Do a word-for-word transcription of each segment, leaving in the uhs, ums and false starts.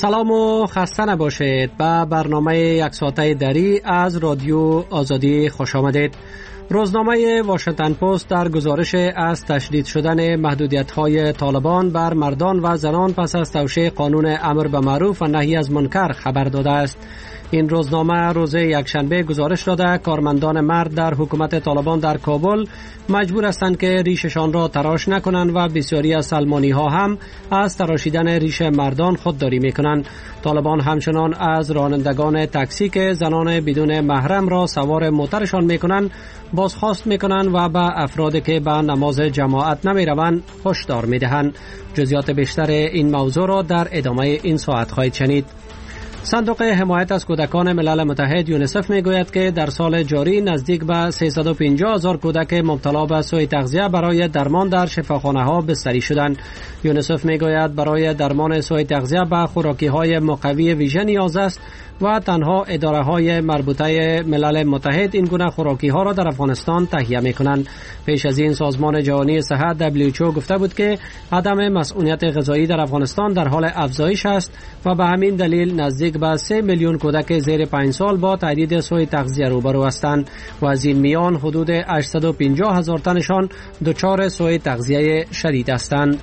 سلام و خسته نباشید. به برنامه یک ساعته دری از رادیو آزادی خوش آمدید. روزنامه واشنگتن پست در گزارش از تشدید شدن محدودیت‌های طالبان بر مردان و زنان پس از توشیح قانون امر به معروف و نهی از منکر خبر داده است. این روزنامه روز یکشنبه گزارش داده کارمندان مرد در حکومت طالبان در کابل مجبور هستند که ریششان را تراش نکنند و بسیاری از سلمانی ها هم از تراشیدن ریش مردان خودداری میکنند. طالبان همچنان از رانندگان تاکسی که زنان بدون محرم را سوار موترشان میکنند بازخواست میکنند و به افرادی که به نماز جماعت نمیروند هشدار میدهند. جزئیات بیشتر این موضوع را در ادامه این ساعت خواهید شنید. صندوق حمایت از کودکان ملل متحد یونیسف میگوید که در سال جاری نزدیک به سیصد و پنجاه هزار کودک مبتلا به سوء تغذیه برای درمان در شفاخانه ها بستری شدند. یونیسف میگوید برای درمان سوء تغذیه به خوراکی های مقوی ویژه نیاز است و تنها اداره های مربوطه ملل متحد این گونه خوراکی ها را در افغانستان تهیه می کنند. پیش از این سازمان جهانی صحت دبلیو اچ او گفته بود که عدم مسئولیت غذایی در افغانستان در حال افزایش است و به همین دلیل نزدیک به سه میلیون کودک زیر پنج سال با تهدید سوء تغذیه روبرو هستند و از این میان حدود هشتصد و پنجاه هزار تنشان دچار سوء تغذیه شدید هستند.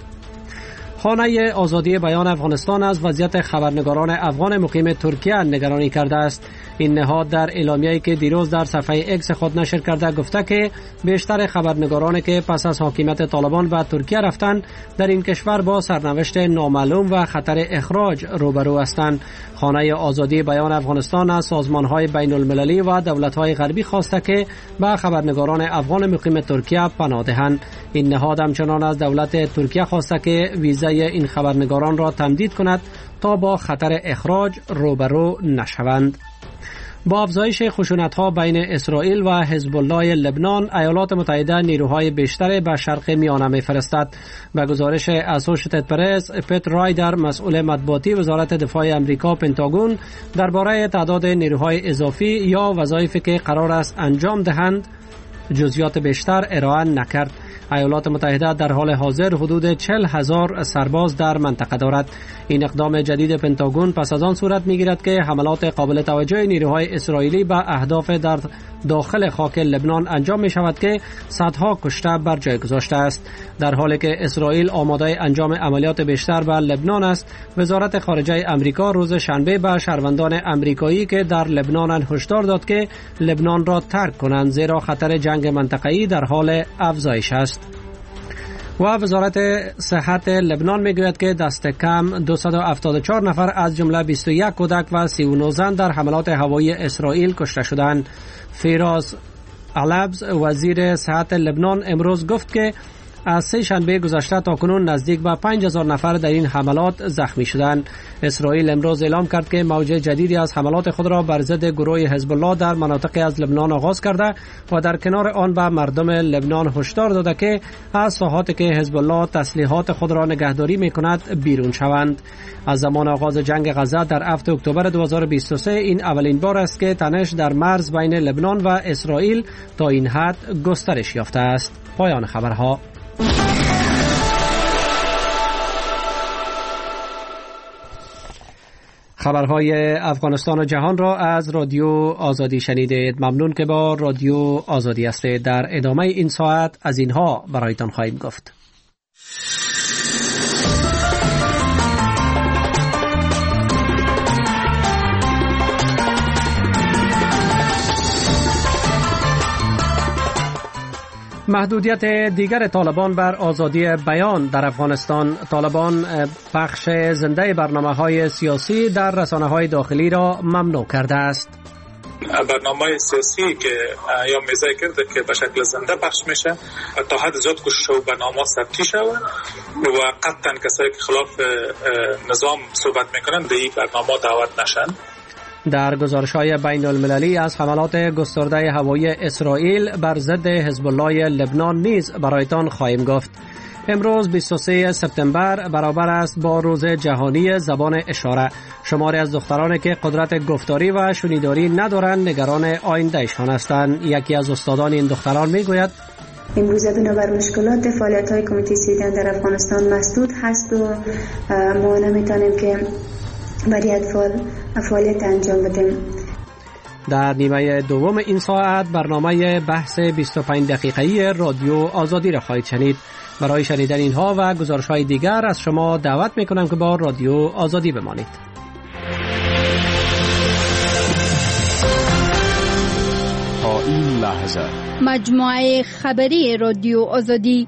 خانه آزادی بیان افغانستان از وضعیت خبرنگاران افغان مقیم ترکیه نگرانی کرده است. این نهاد در اعلامیه‌ای که دیروز در صفحه اکس خود نشر کرده گفته که بیشتر خبرنگارانی که پس از حاکمیت طالبان به ترکیه رفتند در این کشور با سرنوشت نامعلوم و خطر اخراج روبرو هستند. خانه آزادی بیان افغانستان از سازمان‌های بین المللی و دولت‌های غربی خواسته که به خبرنگاران افغان مقیم ترکیه پناه دهند. این نهاد همچنان از دولت ترکیه خواسته که ویزای این خبرنگاران را تمدید کند تا با خطر اخراج روبرو نشوند. با افزایش خشونت‌ها بین اسرائیل و حزب الله لبنان، ایالات متحده نیروهای بیشتر به شرق میانه می‌فرستد. به گزارش اسوشییتد پرس، پت رایدر مسئول مطبوعاتی وزارت دفاع آمریکا پنتاگون درباره تعداد نیروهای اضافی یا وظایفی که قرار است انجام دهند جزئیات بیشتر ارائه نکرد. ایالات متحده در حال حاضر حدود چهل هزار سرباز در منطقه دارد. این اقدام جدید پنتاگون پس از آن صورت میگیرد که حملات قابل توجه نیروهای اسرائیلی به اهداف در داخل خاک لبنان انجام می شود که صدها کشته بر جای گذاشته است. در حالی که اسرائیل آماده انجام عملیات بیشتر بر لبنان است، وزارت خارجه آمریکا روز شنبه به شهروندان آمریکایی که در لبنان هشدار داد که لبنان را ترک کنند زیرا خطر جنگ منطقه‌ای در حال افزایش است. و وزارت صحت لبنان میگوید که دست کم دویست و هفتاد و چهار نفر از جمله بیست و یک کودک و سی و نه زن در حملات هوایی اسرائیل کشته شدند. فیراز علبز وزیر صحت لبنان امروز گفت که از سه شنبه گذشته تا کنون نزدیک به پنج هزار نفر در این حملات زخمی شدند. اسرائیل امروز اعلام کرد که موج جدیدی از حملات خود را بر ضد گروه حزب الله در مناطق از لبنان آغاز کرده و در کنار آن به مردم لبنان هشدار داده که از ساحاتی که حزب الله تسلیحات خود را نگهداری می‌کند بیرون شوند. از زمان آغاز جنگ غزه در هفتم اکتبر دو هزار و بیست و سه این اولین بار است که تنش در مرز بین لبنان و اسرائیل تا این حد گسترش یافته است. پایان خبرها. خبرهای افغانستان و جهان را از رادیو آزادی شنیدید. ممنون که با رادیو آزادی هستید. در ادامه این ساعت از اینها برایتان خواهیم گفت. محدودیت دیگر طالبان بر آزادی بیان در افغانستان. طالبان پخش زنده برنامه‌های سیاسی در رسانه‌های داخلی را ممنوع کرده است. برنامه سیاسی که یا میزای کرده که به شکل زنده پخش میشه تا حد زیاد کوشش و برنامه ثبتی شود و قطعا کسایی که خلاف نظام صحبت میکنن به این برنامه دعوت نشن. در گزارش‌های بین المللی از حملات گسترده هوایی اسرائیل بر ضد حزب الله لبنان نیز برایتان خواهیم گفت. امروز بیست و سوم سپتامبر برابر است با روز جهانی زبان اشاره. شماری از دخترانی که قدرت گفتاری و شنیداری ندارند نگران آیندهشان هستند. یکی از استادان این دختران میگوید امروز بنابر مشکلات فعالیت‌های کمیته سیدن در افغانستان مسدود هست و ما نمیتونیم که برای اطفال فعالیت انجام بدیم. در نیمه دوم این ساعت برنامه بحث بیست و پنج دقیقه‌ای رادیو آزادی را خواهید شنید. برای شنیدن اینها و گزارش‌های دیگر از شما دعوت می‌کنم که با رادیو آزادی بمانید. تا این لحظه مجموعه خبری رادیو آزادی.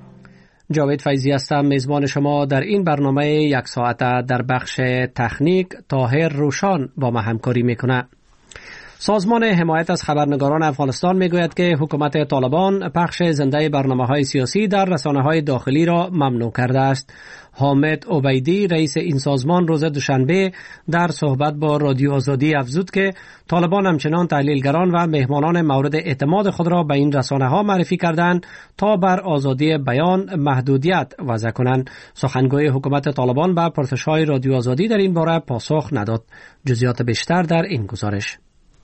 جاوید فیضی هستم میزبان شما در این برنامه یک ساعته. در بخش تکنیک طاهر روشان با ما همکاری میکنه. سازمان حمایت از خبرنگاران افغانستان میگوید که حکومت طالبان پخش زنده برنامه‌های سیاسی در رسانه‌های داخلی را ممنوع کرده است. حامد عبیدی رئیس این سازمان روز دوشنبه در صحبت با رادیو آزادی افزود که طالبان همچنان تحلیلگران و مهمانان مورد اعتماد خود را به این رسانه‌ها معرفی کردند تا بر آزادی بیان محدودیت وضع کنند. سخنگوی حکومت طالبان به پرسش‌های رادیو آزادی در این باره پاسخ نداد. جزئیات بیشتر در این گزارش.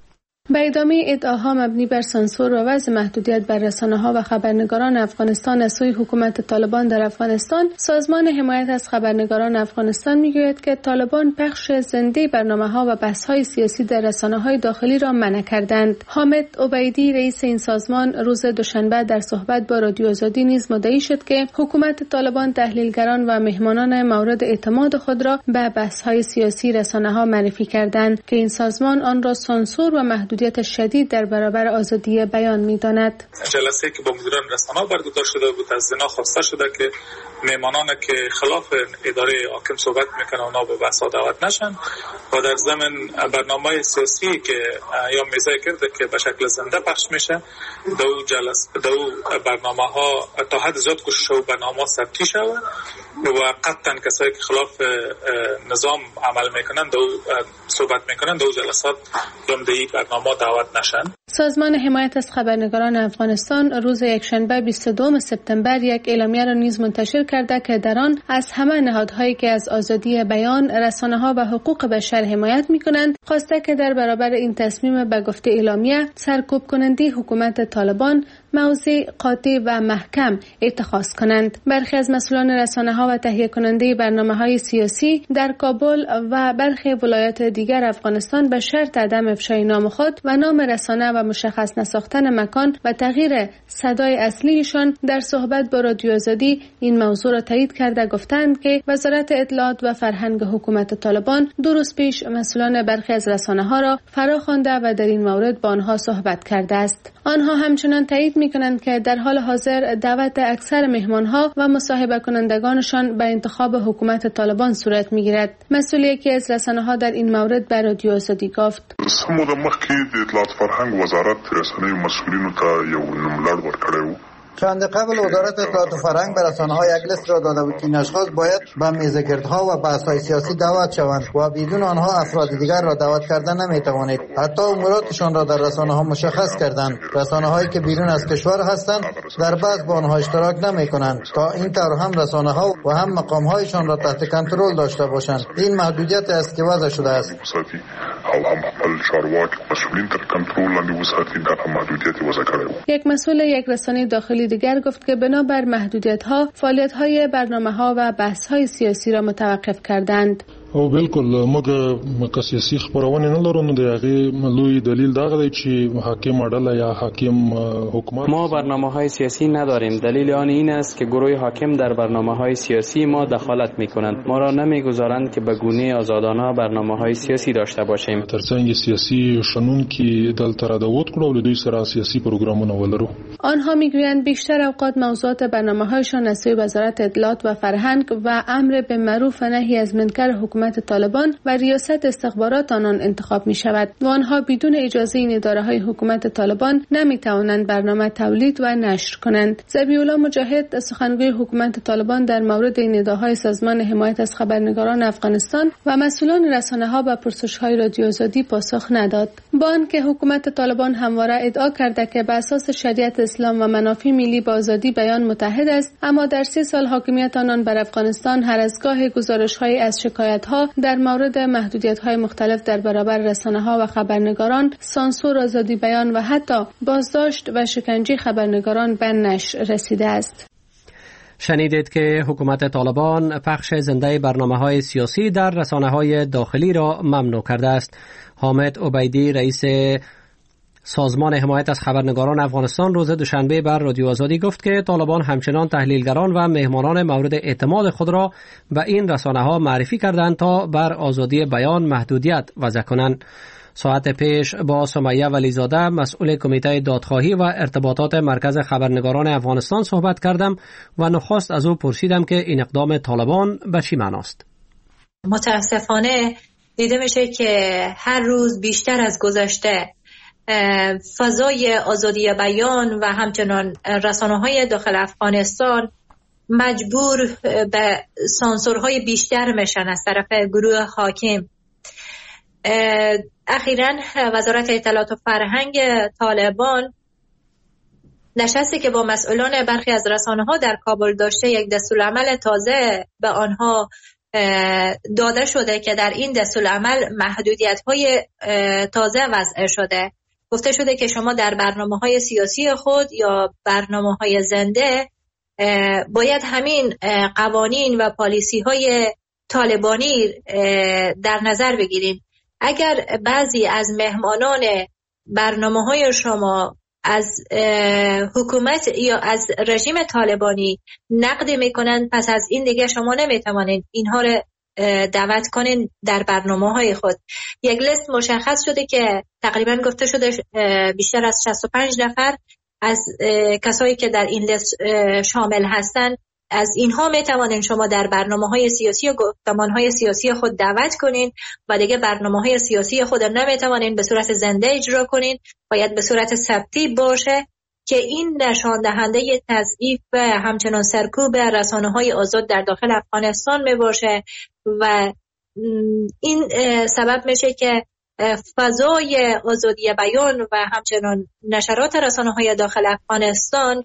به ادامه ادعاها مبنی بر سانسور و وضع محدودیت بر رسانه‌ها و خبرنگاران افغانستان از سوی حکومت طالبان در افغانستان، سازمان حمایت از خبرنگاران افغانستان میگوید که طالبان پخش زنده برنامه‌ها و بحث‌های سیاسی در رسانه‌های داخلی را منع کردند. حامد عبیدی رئیس این سازمان روز دوشنبه در صحبت با رادیو آزادی نیز مدعی شد که حکومت طالبان تحلیلگران و مهمانان مورد اعتماد خود را به بحث‌های سیاسی رسانه‌ها معرفی کردند که این سازمان آن را سانسور و محدود شدید در برابر آزادی بیان می‌داند. جلسه که با مدیران رسانه‌ها برگزار شده بود از اینا خواسته شده که مهمانانی که خلاف اداره حاکم صحبت میکنن اونا به بحث دعوت نشن و در ضمن برنامه سیاسی که یا میزه کرده که به شکل زنده پخش میشه دو جلسه دو برنامه‌ها تا حد زیاد کوشش و برنامه ثبتی شود و قطعا کسایی که خلاف نظام عمل میکنن دو صحبت میکنن دو جلسات دمدهی برنامه دعوت نشن. سازمان حمایت از خبرنگاران افغانستان روز یکشنبه بیست و دوم سپتامبر یک اعلامیه را نیز منتشر کرده که در آن از همه نهادهایی که از آزادی بیان، رسانه‌ها و حقوق بشر حمایت می‌کنند خواسته که در برابر این تصمیم به گفته اعلامیه سرکوب کننده حکومت طالبان موضع قاطع و محکم اتخاذ کنند. برخی از مسئولان رسانه‌ها و تهیه کننده برنامه‌های سیاسی در کابل و برخی ولایات دیگر افغانستان به شرط عدم افشای نام خود و نام رسانه و مشخص نساختن مکان و تغییر صدای اصلیشان در صحبت با رادیو آزادی این موضوع را تایید کرده گفتند که وزارت اطلاعات و فرهنگ حکومت طالبان دو روز پیش مسئولان برخی از رسانه‌ها را فرا خوانده و در این مورد با آنها صحبت کرده است. آنها همچنان تایید می‌کنند که در حال حاضر دعوت اکثر مهمان‌ها و مصاحبه کنندگانشان به انتخاب حکومت طالبان صورت می‌گیرد. مسئول یکی از رسانه‌ها در این مورد به رادیو آزادی گفت: سمو د مخکې د اطلاعات فرهنګ وزارت رسنیو مسئولینو ته یو نوملړ ورکړی و. چند قبل وزارت اطلاعات و فرهنگ به رسانه‌ها یک لیست را داده بود که این اشخاص باید به میزگردها و بحث‌های سیاسی دعوت شوند و بدون آنها افراد دیگر را دعوت کردن نمی‌توانید. حتی اموراتشان را در رسانه‌ها مشخص کردند. رسانه‌هایی که بیرون از کشور هستند در بعض با آنها اشتراک نمی‌کنند تا این طور هم رسانه‌ها و هم مقام‌هایشان را تحت کنترل داشته باشند. این محدودیت است که وضع شده است. او هم خپل چارواکي مسئولین تر کنترل لاندې وساتي دا محدودیت وضع کړی. یک مسئول یک رسانه داخلی دیگر گفت که بنابر محدودیت‌ها فعالیت‌های برنامه‌ها و بحث‌های سیاسی را متوقف کردند. او بالکل موږ که سیاسي خبرونه نه لرو نو د هغې لوی دلیل دا دی چې حاکم اډله یا حاکم حکومت ما برنامه‌های سیاسی نداریم. دلیل آن این است که گروه حاکم در برنامه‌های سیاسی ما دخالت می‌کنند. ما را نمی‌گذارند که به گونه آزادانه برنامه‌های سیاسی داشته باشیم. ترڅنګ سیاسي شنونکي دلته را دعوت کړو له دوی سره سیاسي پروګرامونه ولرو. آنها می‌گویند بیشتر اوقات موضوعات برنامه‌هایشان از سوی وزارت اطلاعات و فرهنگ و امر به معروف و نهی از منکر حکومت طالبان و ریاست استخبارات آنان انتخاب می شود و آنها بدون اجازه این اداره های حکومت طالبان نمی توانند برنامه تولید و نشر کنند. ذبیح الله مجاهد سخنگوی حکومت طالبان در مورد این ادعاهای سازمان حمایت از خبرنگاران افغانستان و مسئولان رسانه ها به پرسش های رادیو آزادی پاسخ نداد. با آنکه حکومت طالبان همواره ادعا کرده که بر اساس شریعت اسلام و منافع ملی با آزادی بیان متحد است، اما در سه سال حاکمیت آنان بر افغانستان هر از گاه گزارش‌های از شکایت‌ها در مورد محدودیت‌های مختلف در برابر رسانه‌ها و خبرنگاران، سانسور آزادی بیان و حتی بازداشت و شکنجه خبرنگاران به نشر رسیده است. شنیدید که حکومت طالبان پخش زنده برنامه‌های سیاسی در رسانه‌های داخلی را ممنوع کرده است. حامد عبیدی رئیس سازمان حمایت از خبرنگاران افغانستان روز دوشنبه بر رادیو آزادی گفت که طالبان همچنان تحلیلگران و مهمانان مورد اعتماد خود را به این رسانه‌ها معرفی کردند تا بر آزادی بیان محدودیت وضع کنند. ساعت پیش با سمیه ولیزاده مسئول کمیته دادخواهی و ارتباطات مرکز خبرنگاران افغانستان صحبت کردم و نخست از او پرسیدم که این اقدام طالبان به چی معناست. متاسفانه دیده میشه که هر روز بیشتر از گذشته فضای آزادی بیان و همچنان رسانه‌های داخل افغانستان مجبور به سانسورهای بیشتر میشن از طرف گروه حاکم. اخیراً وزارت اطلاعات و فرهنگ طالبان نشستی که با مسئولان برخی از رسانه‌ها در کابل داشته یک دستورالعمل تازه به آنها داده شده که در این دستورالعمل محدودیت‌های تازه وضع شده. گفته شده که شما در برنامه‌های سیاسی خود یا برنامه‌های زنده باید همین قوانین و پالیسی‌های طالبانی در نظر بگیرید. اگر بعضی از مهمانان برنامه‌های شما از حکومت یا از رژیم طالبانی نقد میکنن، پس از این دیگه شما نمیتوانید اینها رو دعوت کنین در برنامه‌های خود. یک لیست مشخص شده که تقریبا گفته شده بیشتر از شصت و پنج نفر از کسایی که در این لیست شامل هستن، از اینها میتوانین شما در برنامه‌های سیاسی و گفتمان‌های سیاسی خود دعوت کنین و دیگه برنامه‌های سیاسی خود نمیتوانین به صورت زنده اجرا کنین، باید به صورت ثبتی باشه که این نشان دهنده تضعیف و همچنان سرکوب رسانه‌های آزاد در داخل افغانستان میباشه و این سبب میشه که فضای آزادی بیان و همچنان نشرات رسانه‌های داخل افغانستان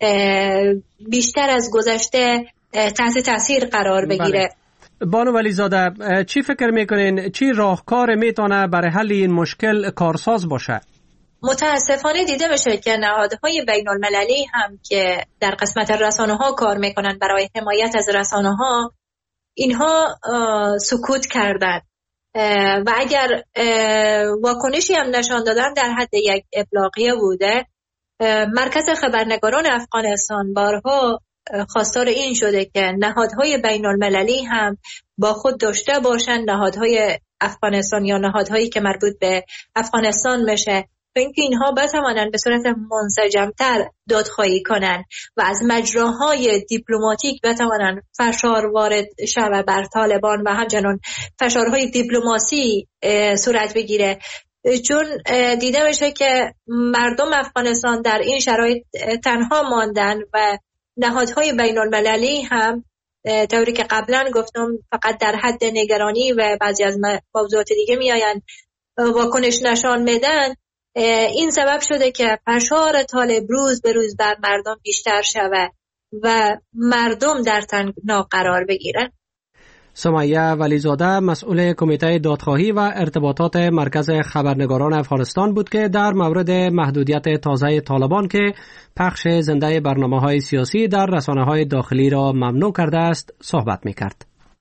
بیشتر از گذشته تحت تاثیر قرار بگیره. بله. بانو ولیزاده، چی فکر میکنین چی راهکار میتونه برای حل این مشکل کارساز باشه؟ متاسفانه دیده میشه که نهادهای بین المللی هم که در قسمت رسانه‌ها کار میکنن برای حمایت از رسانه‌ها، اینها سکوت کردن و اگر واکنشی هم نشان دادن در حد یک ابلاغیه بوده. مرکز خبرنگاران افغانستان بارها خواستار این شده که نهادهای بین المللی هم با خود داشته باشن، نهادهای افغانستان یا نهادهایی که مربوط به افغانستان میشه، تا اینکه اینها بتوانند به صورت منسجمتر دادخواهی کنند و از مجراهای دیپلماتیک بتوانند فشار وارد شود بر طالبان و همچنان فشارهای دیپلماسی صورت بگیره. چون دیده میشه که مردم افغانستان در این شرایط تنها ماندن و نهادهای بین المللی هم طوری که قبلا گفتم فقط در حد نگرانی و بعضی از موضوعات دیگه میآیند واکنش نشان میدن. این سبب شده که فشار طالب روز به روز بر مردم بیشتر شود و مردم در تنگنا قرار بگیرن. سمیه ولیزاده مسئول کمیته دادخواهی و ارتباطات مرکز خبرنگاران افغانستان بود که در مورد محدودیت تازه طالبان که پخش زنده برنامه‌های سیاسی در رسانه‌های داخلی را ممنوع کرده است صحبت می‌کرد.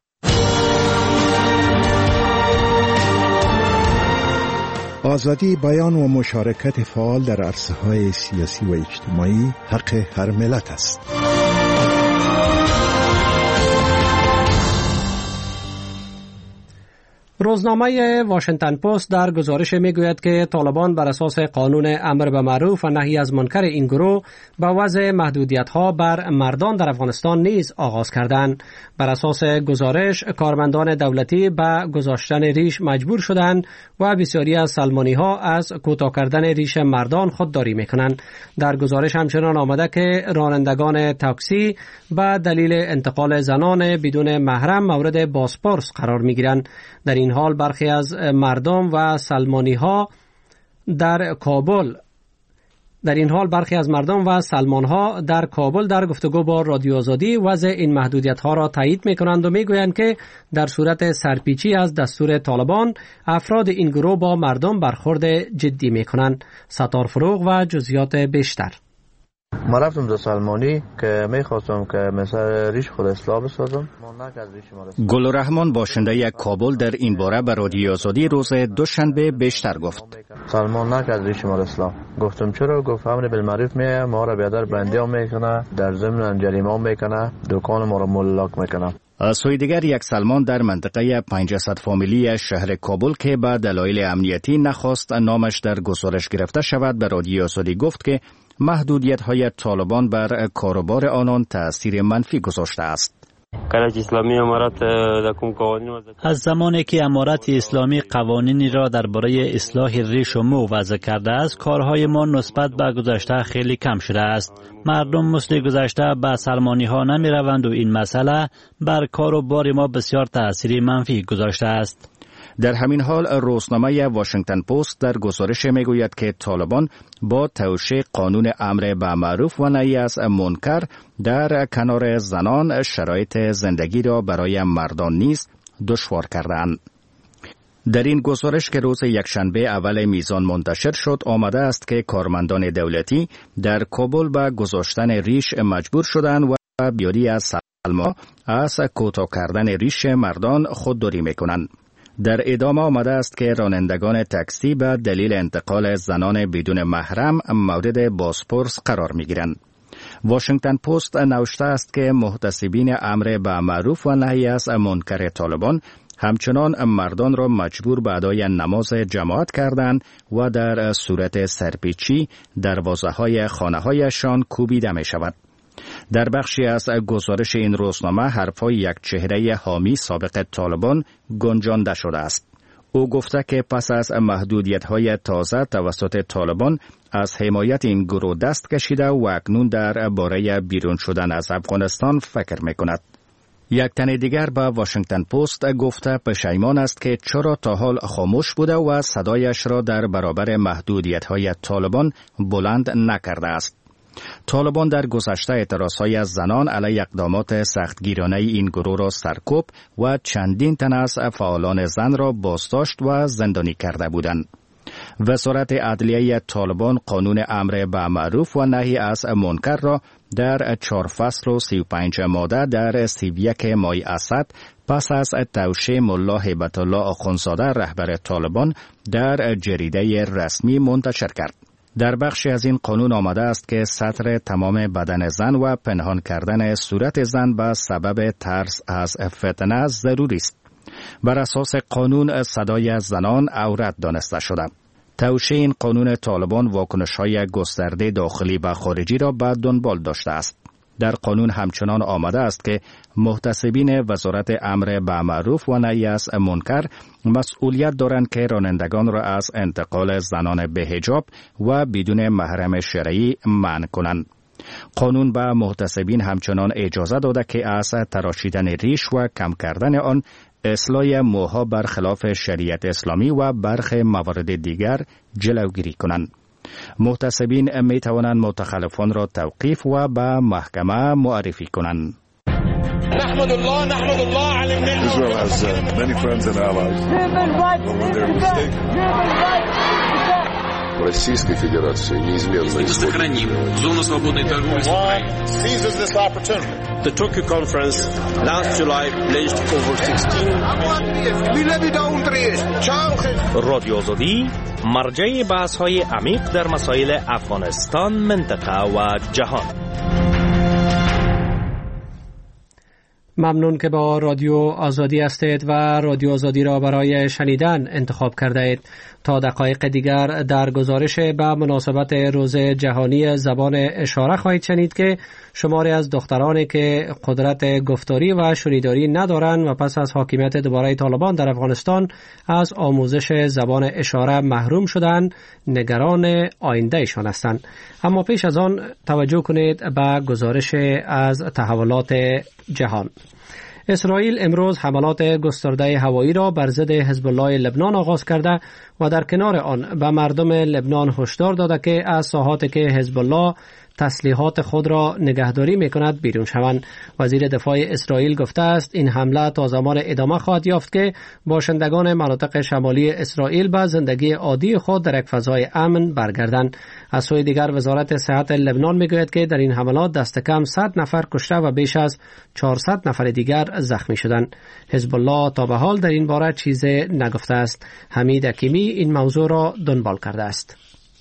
آزادی بیان و مشارکت فعال در عرصه‌های سیاسی و اجتماعی حق هر ملت است. روزنامه واشنگتن پست در گزارش میگوید که طالبان بر اساس قانون امر به معروف و نهی از منکر این گروه با وضع محدودیت‌ها بر مردان در افغانستان نیز آغاز کردند. بر اساس گزارش کارمندان دولتی به گذاشتن ریش مجبور شدند و بسیاری از سلمانی‌ها از کوتاه کردن ریش مردان خودداری می‌کنند. در گزارش همچنان آمده که رانندگان تاکسی به دلیل انتقال زنان بدون محرم مورد بازپرس قرار می‌گیرند. در این حال برخی از مردم و سلمانی ها در کابل در این حال برخی از مردم و سلمان ها در کابل در گفتگو با رادیو آزادی وضع این محدودیت ها را تایید می کنند و می گویند که در صورت سرپیچی از دستور طالبان افراد این گروه با مردم برخورد جدی می کنند. ستار فروغ و جزئیات بیشتر. ما رفتم در سلمانی که میخواستم که مثل ریش خود اصلاح بسازم. گلرحمان باشنده یک کابل در این باره به رادیو آزادی روز دوشنبه بیشتر گفت. سلمان نکرد ریش ما اصلاح. گفتم چرا؟ گفت امر بالمعروف میه، ما را بیادر بندی هم میکنه، در ضمن جریمه هم میکنه، دکان ما را ملاک میکنه. از سوی دیگر یک سلمان در منطقه پنجصد فامیلی شهر کابل که به دلایل امنیتی نخواست نامش در گزارش گرفته شود به رادیو آزادی گفت که محدودیت‌های طالبان بر کاروبار آنان تأثیر منفی گذاشته است. از زمانی که امارت اسلامی قوانینی را درباره اصلاح ریش و مو وضع کرده است، کارهای ما نسبت به گذشته خیلی کم شده است. مردم مثل گذشته به سلمانی ها نمی روند و این مسئله بر کاروبار ما بسیار تأثیر منفی گذاشته است. در همین حال روزنامه واشنگتن پست در گزارش میگوید که طالبان با توشیح قانون امر به معروف و نهی از منکر در کنار زنان شرایط زندگی را برای مردان نیز دشوار کردند. در این گزارش که روز یکشنبه اول میزان منتشر شد آمده است که کارمندان دولتی در کابل به گذاشتن ریش مجبور شدند و بیاری از سلما از کوتاه کردن ریش مردان خودداری میکنند. در ادامه آمده است که رانندگان تاکسی به دلیل انتقال زنان بدون محرم مورد بازپرس قرار می‌گیرند. واشنگتن پست نوشته است که محتسبین امر به معروف و نهی از منکر طالبان همچنان مردان را مجبور به ادای نماز جماعت کردند و در صورت سرپیچی دروازه‌های خانه‌هایشان کوبیده می‌شود. در بخشی از گزارش این روزنامه حرفای یک چهره حامی سابق طالبان گنجانده شده است. او گفته که پس از محدودیت‌های تازه توسط طالبان از حمایت این گروه دست کشیده و اکنون در باره بیرون شدن از افغانستان فکر می‌کند. یک تن دیگر به واشنگتن پست گفته پشیمان است که چرا تا حال خاموش بوده و صدایش را در برابر محدودیت‌های طالبان بلند نکرده است. طالبان در گذشته اعتراضهای از زنان علیه اقدامات سختگیرانه این گروه را سرکوب و چندین تن از فعالان زن را بازداشت و زندانی کرده بودند. وزارت عدلیه طالبان قانون امر به معروف و نهی از منکر را در چهار فصل و سی و پنج ماده در سی و یک ماه اسد پس از توشیح ملا هیبت الله آخوندزاده رهبر طالبان در جریده رسمی منتشر کرد. در بخشی از این قانون آمده است که ستر تمام بدن زن و پنهان کردن صورت زن به سبب ترس از فتنه ضروری است. بر اساس قانون صدای زنان عورت دانسته شده. توشیح این قانون طالبان واکنش‌های گسترده داخلی و خارجی را به دنبال داشته است. در قانون همچنان آمده است که محتسبین وزارت امر به معروف و نهی از منکر مسئولیت دارند که رانندگان را از انتقال زنان به حجاب و بدون محرم شرعی منع کنند. قانون به محتسبین همچنان اجازه داده که از تراشیدن ریش و کم کردن آن، اصلاح موها برخلاف شریعت اسلامی و برخی موارد دیگر جلوگیری کنند. محتسبین می توانند متخلفان را توقیف و به محکمه معرفی کنند. نحمد الله نحمد الله على النعمة. Israel has uh, many friends and allies. When they're mistaken. Российской Федерации неизменно сохраним зону свободной торговли с Украиной. Seizes this opportunity. The Tokyo conference last July pledged over sixteen رادیو آزادی مرجع بحث‌های عمیق در مسائل افغانستان، منطقه و جهان. ممنون که با رادیو آزادی هستید و رادیو آزادی را برای شنیدن انتخاب کرده اید. تا دقایق دیگر در گزارش به مناسبت روز جهانی زبان اشاره خواهید شنید که شماری از دخترانی که قدرت گفتاری و شنیداری ندارند و پس از حاکمیت دوباره طالبان در افغانستان از آموزش زبان اشاره محروم شدند، نگران آینده ایشان هستند. اما پیش از آن توجه کنید به گزارش از تحولات جهان. اسرائیل امروز حملات گسترده هوایی را بر ضد حزب الله لبنان آغاز کرده و در کنار آن به مردم لبنان هشدار داده که از ساحاتی که حزب الله تسلیحات خود را نگهداری می‌کند بیرون شوند. وزیر دفاع اسرائیل گفته است این حمله تا زمان ادامه خواهد یافت که باشندگان مناطق شمالی اسرائیل به زندگی عادی خود در یک فضای امن برگردند. از سوی دیگر وزارت صحت لبنان میگوید که در این حملات دست کم صد نفر کشته و بیش از چهارصد نفر دیگر زخمی شدند. حزب الله تا به حال در این باره چیزی نگفته است. حمید حکیمی این موضوع را دنبال کرده است.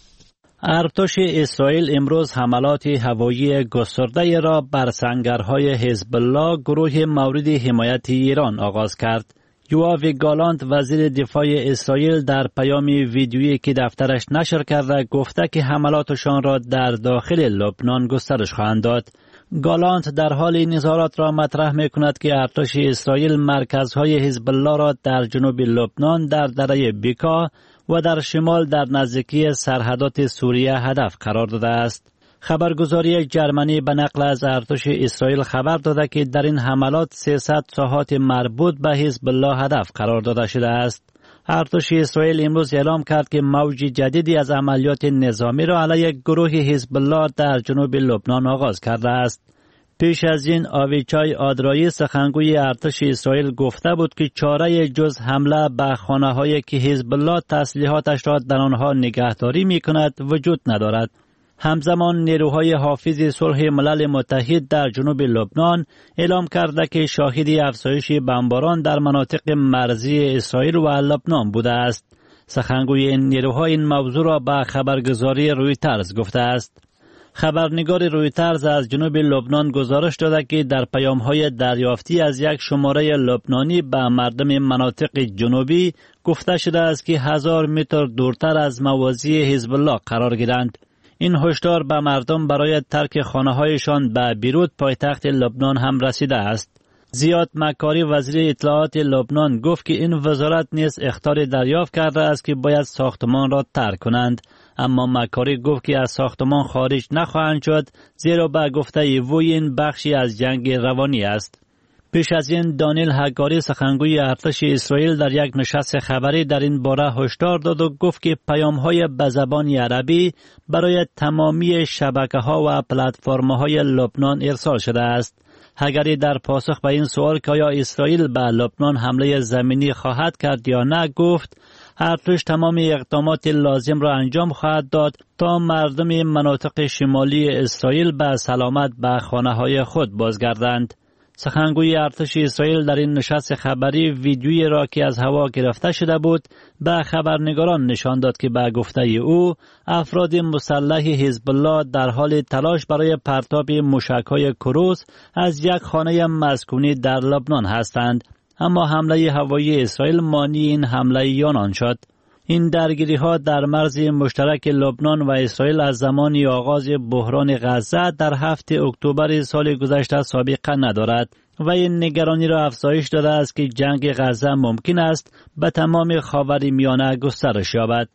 ارتش اسرائیل امروز حملات هوایی گسترده را بر سنگرهای حزب الله گروه مورد حمایت ایران آغاز کرد. یوآو گالانت وزیر دفاع اسرائیل در پیام ویدیویی که دفترش نشر کرده گفته که حملاتشان را در داخل لبنان گسترش خواهند داد. گالانت در حال نظارت را مطرح می کند که ارتش اسرائیل مرکزهای حزب الله را در جنوب لبنان در دره بیکا و در شمال در نزدیکی سرحدات سوریه هدف قرار داده است. خبرگزاری جرمنی به نقل از ارتش اسرائیل خبر داده که در این حملات سیصد ساحات مربوط به حزب الله هدف قرار داده شده است. ارتش اسرائیل امروز اعلام کرد که موج جدیدی از عملیات نظامی را علیه گروه حزب الله در جنوب لبنان آغاز کرده است. پیش از این آویچای آدرایی سخنگوی ارتش اسرائیل گفته بود که چاره جز حمله به خانه‌هایی که حزب الله تسلیحاتش را در آنها نگهداری می‌کند وجود ندارد. همزمان نیروهای حافظ صلح ملل متحد در جنوب لبنان اعلام کرده که شاهد افزایش بمباران در مناطق مرزی اسرائیل و لبنان بوده است. سخنگوی این نیروها این موضوع را به خبرگزاری رویترز گفته است. خبرنگار رویترز از جنوب لبنان گزارش داده که در پیام‌های دریافتی از یک شماره لبنانی به مردم مناطق جنوبی گفته شده است که هزار متر دورتر از مواضع حزب الله قرار گیرند. این هشدار به مردم برای ترک خانه‌هایشان به بیروت پایتخت لبنان هم رسیده است. زیاد مکاری وزیر اطلاعات لبنان گفت که این وزارت نیز اخطار دریافت کرده است که باید ساختمان را ترک کنند، اما مکاری گفت که از ساختمان خارج نخواهند شد زیرا به گفته او این بخشی از جنگ روانی است. پیش از این دانیل هگاری سخنگوی ارتش اسرائیل در یک نشست خبری در این باره هشدار داد و گفت که پیام‌های به زبان عربی برای تمامی شبکه‌ها و پلتفرم‌های لبنان ارسال شده است. هگاری در پاسخ به این سوال که آیا اسرائیل به لبنان حمله زمینی خواهد کرد یا نه گفت ارتش تمام اقدامات لازم را انجام خواهد داد تا مردم مناطق شمالی اسرائیل به سلامت به خانه‌های خود بازگردند. سخنگوی ارتش اسرائیل در این نشست خبری ویدیویی را که از هوا گرفته شده بود به خبرنگاران نشان داد که به گفته او افراد مسلح حزب الله در حال تلاش برای پرتاب موشک‌های کروز از یک خانه مسکونی در لبنان هستند، اما حمله هوایی اسرائیل مانع این حمله آنان شد. این درگیری ها در مرز مشترک لبنان و اسرائیل از زمان آغاز بحران غزه در هفتم اکتبر سال گذشته سابقه ندارد و این نگرانی را افزایش داده است که جنگ غزه ممکن است به تمام خاورمیانه گسترش یابد.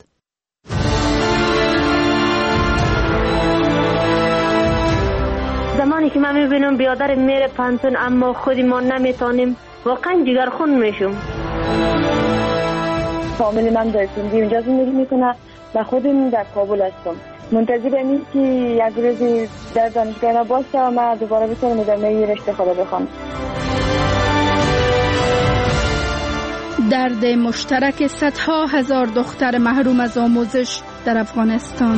زمانی که من میبینم بیادر میره پانتون اما خودی ما نمیتونیم، واقعا جگرخون میشم. فامیل من در سندی اونجا زندگی میکنه و خودم در کابل هستم. منتظرم این که یک روزی در دانشگاه باشه و من دوباره بتونم ادامه رشته خود بخوام. درد مشترک صدها هزار دختر محروم از آموزش در افغانستان.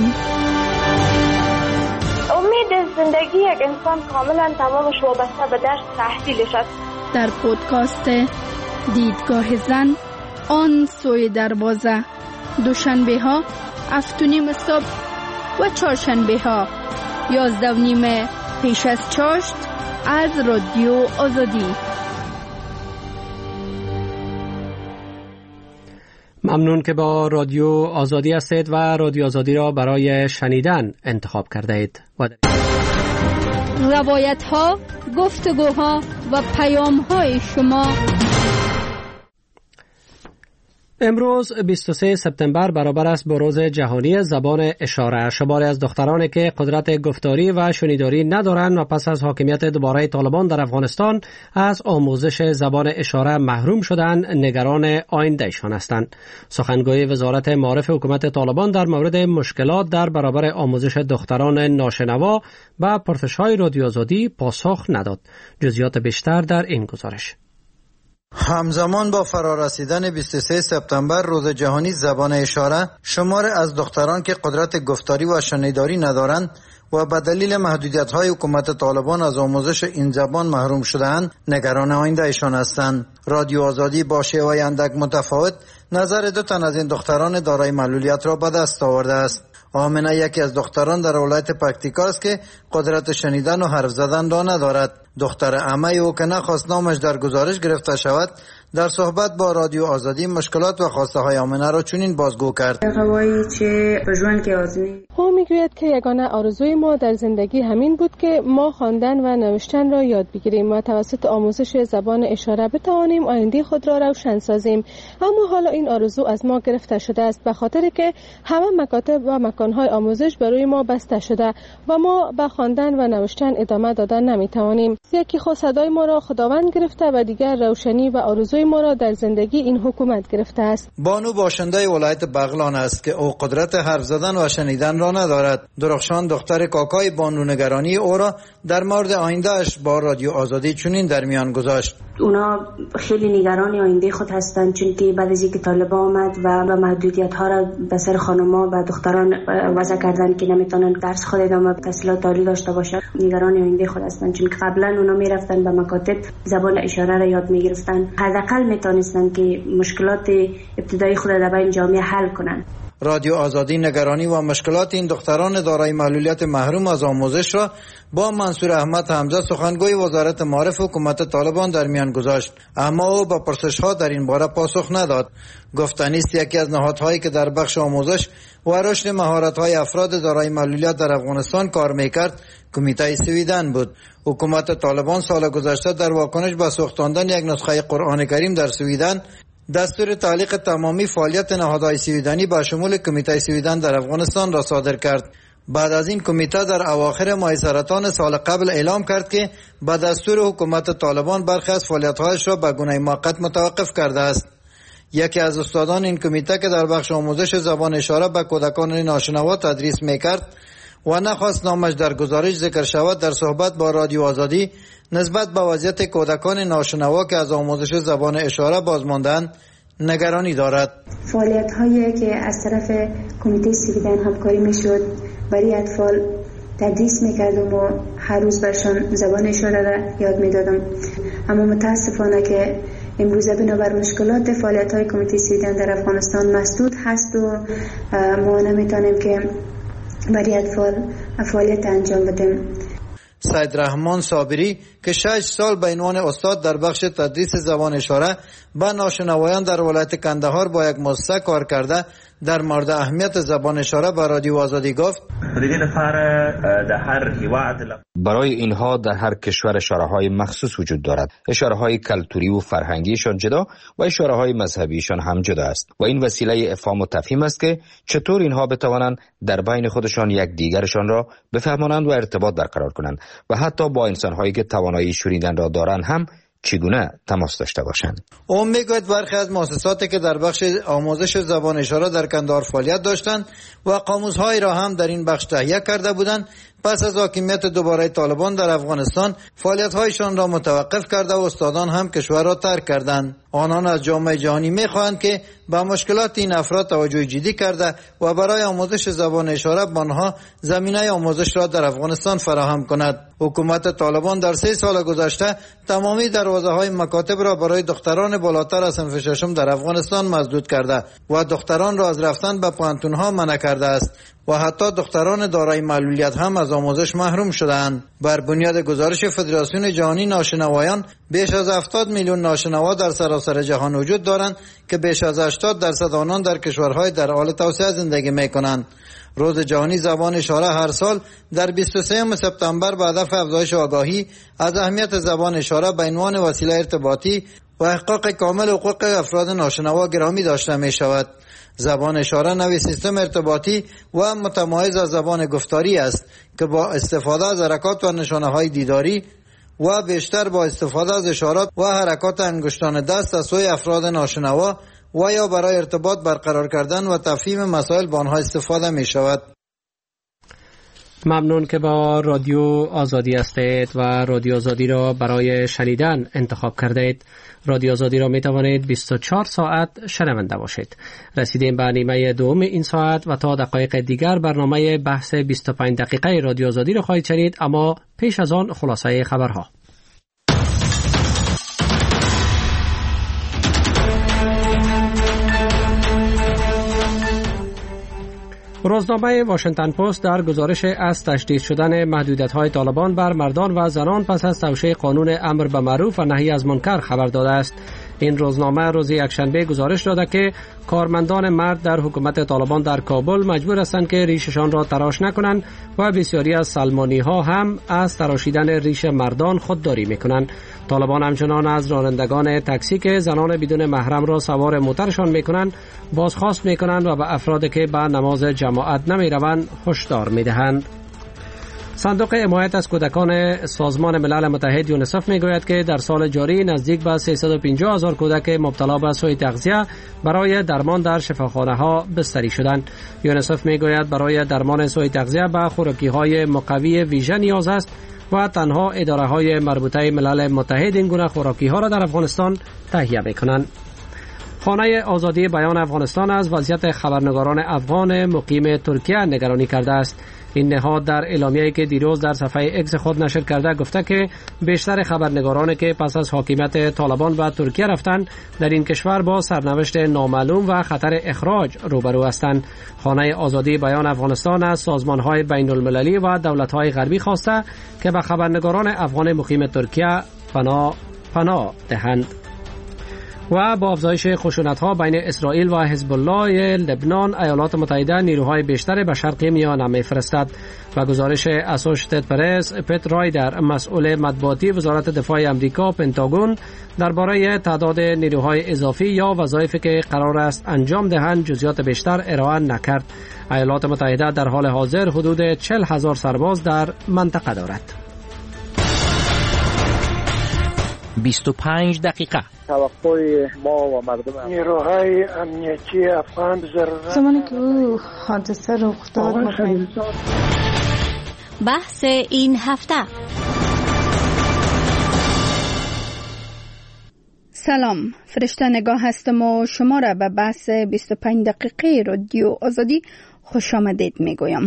امید زندگی یک انسان کاملا تمامش وابسته به درس تحصیلش است. در پودکاست دیدگاه زن آن سوی دروازه، دوشنبه ها هفت و نیم صبح و چهارشنبه ها یازده و نیم پیش از چاشت از رادیو آزادی. ممنون که با رادیو آزادی هستید و رادیو آزادی را برای شنیدن انتخاب کرده اید. روایت ها، گفتگوها و پیام های شما امروز بیست و سوم سپتامبر برابر است با روز جهانی زبان اشاره. شماری از دخترانی که قدرت گفتاری و شنیداری ندارند و پس از حاکمیت دوباره طالبان در افغانستان از آموزش زبان اشاره محروم شدند، نگران آیندهشان هستند. سخنگوی وزارت معارف حکومت طالبان در مورد مشکلات در برابر آموزش دختران ناشنوا و پرسش‌های رادیو آزادی پاسخ نداد. جزئیات بیشتر در این گزارش. همزمان با فرارسیدن بیست و سوم سپتامبر روز جهانی زبان اشاره، شمار از دختران که قدرت گفتاری و شنیداری ندارند و به دلیل محدودیت‌های حکومت طالبان از آموزش این زبان محروم شده‌اند، نگران آیندهشان هستند. رادیو آزادی با شیوه اندک متفاوت نظر دو تن از این دختران دارای معلولیت را به دست آورده است. آمنه یکی از دختران در ولایت پکتیکا است که قدرت شنیدن و حرف زدن را ندارد. دختر عمه او که نخواست نامش در گزارش گرفته شود، در صحبت با رادیو آزادی مشکلات و خواسته های آمنه را چنین بازگو کرد. او میگوید که یگانه آرزوی ما در زندگی همین بود که ما خواندن و نوشتن را یاد بگیریم و توسط آموزش زبان اشاره بتوانیم آینده خود را روشن سازیم. اما حالا این آرزو از ما گرفته شده است، به خاطر که همه مکاتب و مکانهای آموزش برای ما بسته شده و ما به خواندن و نوشتن ادامه دادن نمیتوانیم. یکی خود صدای ما را خداوند گرفته و دیگر روشنی و آرزوی ما را در زندگی این حکومت گرفته است. بانو باشنده ولایت بغلان است که او قدرت حرف زدن و شنیدن را ندارد. درخشان دختر کاکای بانو نگرانی او را در مورد آیندهش با رادیو آزادی چنین در میان گذاشت. اونا خیلی نگران آینده خود هستند، چون که بعد از اینکه طالبان آمد و به محدودیت ها را به سر خانم‌ها و دختران وضع کردن که نمیتونن درس خود ادامه تحصیلات عالی داشته باشند، نگران آینده خود هستند، چون که قبلا اونا میرفتن به مکاتب زبان اشاره را یاد میگرفتن، حداقل میتونستن که مشکلات ابتدایی خود را بین جامعه حل کنند. رادیو آزادی نگرانی و مشکلات این دختران دارای معلولیت محروم از آموزش را با منصور احمد حمزه سخنگوی وزارت معارف حکومت طالبان در میان گذاشت، اما او با پرسش‌ها در این باره پاسخ نداد. گفتنی است یکی از نهادهایی که در بخش آموزش و رشد مهارت‌های افراد دارای معلولیت در افغانستان کار می‌کرد کمیته سویدن بود. حکومت طالبان سال گذشته در واکنش به سوختاندن یک نسخه قرآن کریم در سویدن دستور تعلیق تمامی فعالیت نهادهای سویدنی با شمول کمیته سویدن در افغانستان را صادر کرد. بعد از این کمیته در اواخر ماه سرطان سال قبل اعلام کرد که با دستور حکومت طالبان برخی از فعالیت‌هایش را به گونه موقت متوقف کرده است. یکی از استادان این کمیته که در بخش آموزش زبان اشاره به کودکان ناشنوا تدریس می‌کرد و نخواست نامش در گزارش ذکر شود، در صحبت با رادیو آزادی نسبت به وضعیت کودکان ناشنوا که از آموزش زبان اشاره بازماندند نگرانی دارد. فعالیت هایی که از طرف کمیته سویدن همکاری میشد برای اطفال تدریس میکردم و هر روز برشان زبان اشاره را یاد میدادم، اما متاسفانه که امروزه بنابر مشکلات فعالیت های کمیته سویدن در افغانستان مسدود هست و ما نمیتونیم که برای اطفال فعالیت انجام بدیم. سید رحمان صابری که شش سال به عنوان استاد در بخش تدریس زبان اشاره به ناشنوایان در ولایت کندهار با یک مؤسسه کار کرده، در مورد اهمیت زبان اشاره به رادیو آزادی گفت: برای اینها در هر کشور اشاره های مخصوص وجود دارد. اشاره های کلتوری و فرهنگیشان جدا و اشاره های مذهبیشان هم جدا است و این وسیله افهام و تفهیم است که چطور اینها بتوانند در بین خودشان یک دیگرشان را بفهمانند و ارتباط برقرار کنند و حتی با انسان‌هایی که توانایی شنیدن را دارند هم چگونه تماس داشته باشند. او میگوید برخی از مؤسساتی که در بخش آموزش زبان اشاره در کندهار فعالیت داشتند و قاموس‌هایی را هم در این بخش تهیه کرده بودند، پس از حاکمیت دوباره طالبان در افغانستان فعالیت‌هایشان را متوقف کرده و استادان هم کشور را ترک کردند. آنان از جامعه جهانی می‌خواهند که به مشکلات این افراد توجه جدی کرده و برای آموزش زبان اشاره به آنها زمینه آموزش را در افغانستان فراهم کند. حکومت طالبان در سه سال گذشته تمامی دروازه‌های مکاتب را برای دختران بالاتر از صنف ششم در افغانستان مسدود کرده و دختران را از رفتن به پوهنتون‌ها منع کرده است و حتی دختران دارای معلولیت هم از آموزش محروم شدند. بر بنیاد گزارش فدراسیون جهانی ناشنوایان، بیش از هفتاد میلیون ناشنوا در سراسر جهان وجود دارند که بیش از هشتاد درصد آنان در کشورهای در حال توسعه زندگی می‌کنند. روز جهانی زبان اشاره هر سال در بیست و سوم سپتامبر به هدف افزایش آگاهی از اهمیت زبان اشاره به عنوان وسیله ارتباطی و احقاق کامل حقوق افراد ناشنوا گرامی داشته می شود. زبان اشاره نوی سیستم ارتباطی و متمایز از زبان گفتاری است که با استفاده از حرکات و نشانه های دیداری و بیشتر با استفاده از اشارات و حرکات انگشتان دست از سوی افراد ناشنوا و یا برای ارتباط برقرار کردن و تفهیم مسائل با آنها استفاده می شود. ممنون که با رادیو آزادی هستید و رادیو آزادی را برای شنیدن انتخاب کردید. رادیو آزادی را می توانید بیست و چهار ساعت شنونده باشید. رسیدیم به نیمه دوم این ساعت و تا دقایق دیگر برنامه بحث بیست و پنج دقیقه رادیو آزادی را خواهید شنید، اما پیش از آن خلاصه خبرها. روزنامه واشنگتن پست در گزارش از تشدید شدن محدودیت‌های طالبان بر مردان و زنان پس از توشیح قانون امر به معروف و نهی از منکر خبر داده است. این روزنامه روز یکشنبه گزارش داده که کارمندان مرد در حکومت طالبان در کابل مجبور هستند که ریششان را تراش نکنند و بسیاری از سلمانی‌ها هم از تراشیدن ریش مردان خودداری می‌کنند. طالبان همچنان از رانندگان تاکسی که زنان بدون محرم را سوار موترشان می‌کنند بازخواست می‌کنند و به افرادی که به نماز جماعت نمی‌روند هشدار می‌دهند. صندوق حمایت از کودکان سازمان ملل متحد یونیسف میگوید که در سال جاری نزدیک به سیصد و پنجاه هزار کودک مبتلا به سوء تغذیه برای درمان در شفاخانه ها بستری شدند. یونیسف میگوید برای درمان سوء تغذیه به خوراکی های مقوی ویژه نیاز است و تنها اداره های مربوطه ملل متحد این گونه خوراکی ها را در افغانستان تهیه میکنند. خانه آزادی بیان افغانستان از وضعیت خبرنگاران افغان مقیم ترکیه نگرانی کرده است. این نهاد در اعلامیه‌ای که دیروز در صفحه اکس خود نشر کرده گفته که بیشتر خبرنگارانی که پس از حاکمیت طالبان به ترکیه رفتند در این کشور با سرنوشت نامعلوم و خطر اخراج روبرو هستند. خانه آزادی بیان افغانستان از سازمان‌های بین‌المللی و دولت‌های غربی خواسته که به خبرنگاران افغان مقیم ترکیه پناه پناه دهند. و با افزایش خشونت‌ها بین اسرائیل و حزب الله لبنان، ایالات متحده نیروهای بیشتر به شرق میانه می‌فرستد. و گزارش اسوشیتد پرس، پت رایدر، مسئول مطبوعاتی وزارت دفاع آمریکا پنتاگون درباره تعداد نیروهای اضافی یا وظایفی که قرار است انجام دهند جزئیات بیشتر ارائه نکرد. ایالات متحده در حال حاضر حدود چهل هزار سرباز در منطقه دارد. بیست و پنج دقیقه. توقع ما و مردم نیروهای امنیتی افغان ضرورت زمانی که او حادثه رخ داد بحث این هفته. سلام، فرشته نگاه هستم و شما را به بحث بیست و پنج دقیقه رادیو آزادی خوش آمدید میگویم.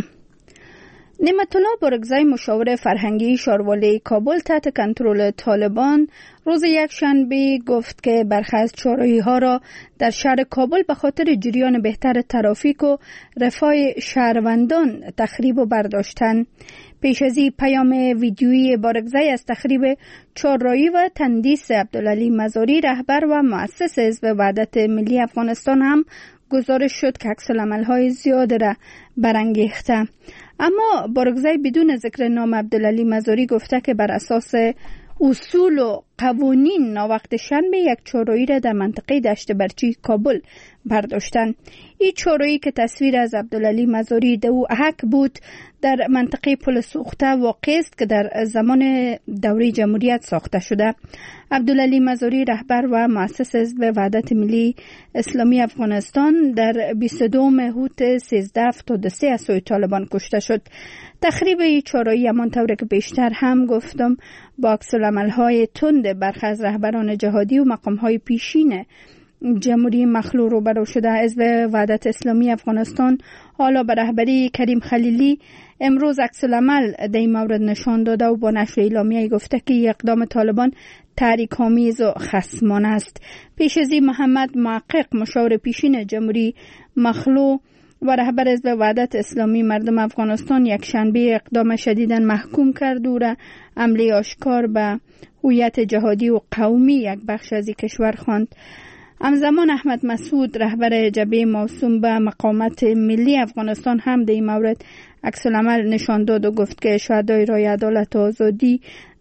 نعمت الله بارگزای مشاور فرهنگی شاروالی کابل تحت کنترل طالبان روز یکشنبه گفت که برخی از چهارراهی‌ها را در شهر کابل به خاطر جریان بهتر ترافیک و رفاه شهروندان تخریب و برداشتن. پیش از این پیام ویدیویی بارگزای از تخریب چهارراهی و تندیس عبدالعلی مزاری رهبر و مؤسس حزب وحدت ملی افغانستان هم گزارش شد که عکس‌العمل‌های زیاد را برانگیخته. اما بارگزای بدون ذکر نام عبدالعلی مزاری گفته که بر اساس اصول و قوانین ناوقت شنبه یک چهارراهی را در منطقه دشت برچی کابل برداشتن. این چهارراهی که تصویر از عبدالعلی مزاری دو احک بود در منطقه پل سوخته واقع است که در زمان دوره جمهوریت ساخته شده. عبدالعلی مزاری رهبر و مؤسس حزب وحدت ملی اسلامی افغانستان در بیست و دو مهر سیزده هفتاد و سه از سوی طالبان کشته شد. تخریب این چهارراهی همانطور که بیشتر هم گفتم با عکس‌العمل‌های تند برخی از رهبران جهادی و مقام‌های پیشین جمهوری مخلوع روبرو شده. حزب وحدت اسلامی افغانستان حالا به رهبری کریم خلیلی امروز عکس‌العمل در این مورد نشان داده و با نشر اعلامیه‌ای گفته که اقدام طالبان تحریک‌آمیز و خصمانه است. پیش از این محمد محقق مشاور پیشین جمهوری مخلوع و رهبر حزب وحدت اسلامی مردم افغانستان یک شنبه اقدام شدیداً محکوم کرد و را حمله آشکار به هویت جهادی و قومی یک بخش از کشور خواند. همزمان احمد مسعود رهبر جبهه موسوم به مقاومت ملی افغانستان هم در این مورد عکس‌العمل نشان داد و گفت که شهدای رای عدالت و آزادی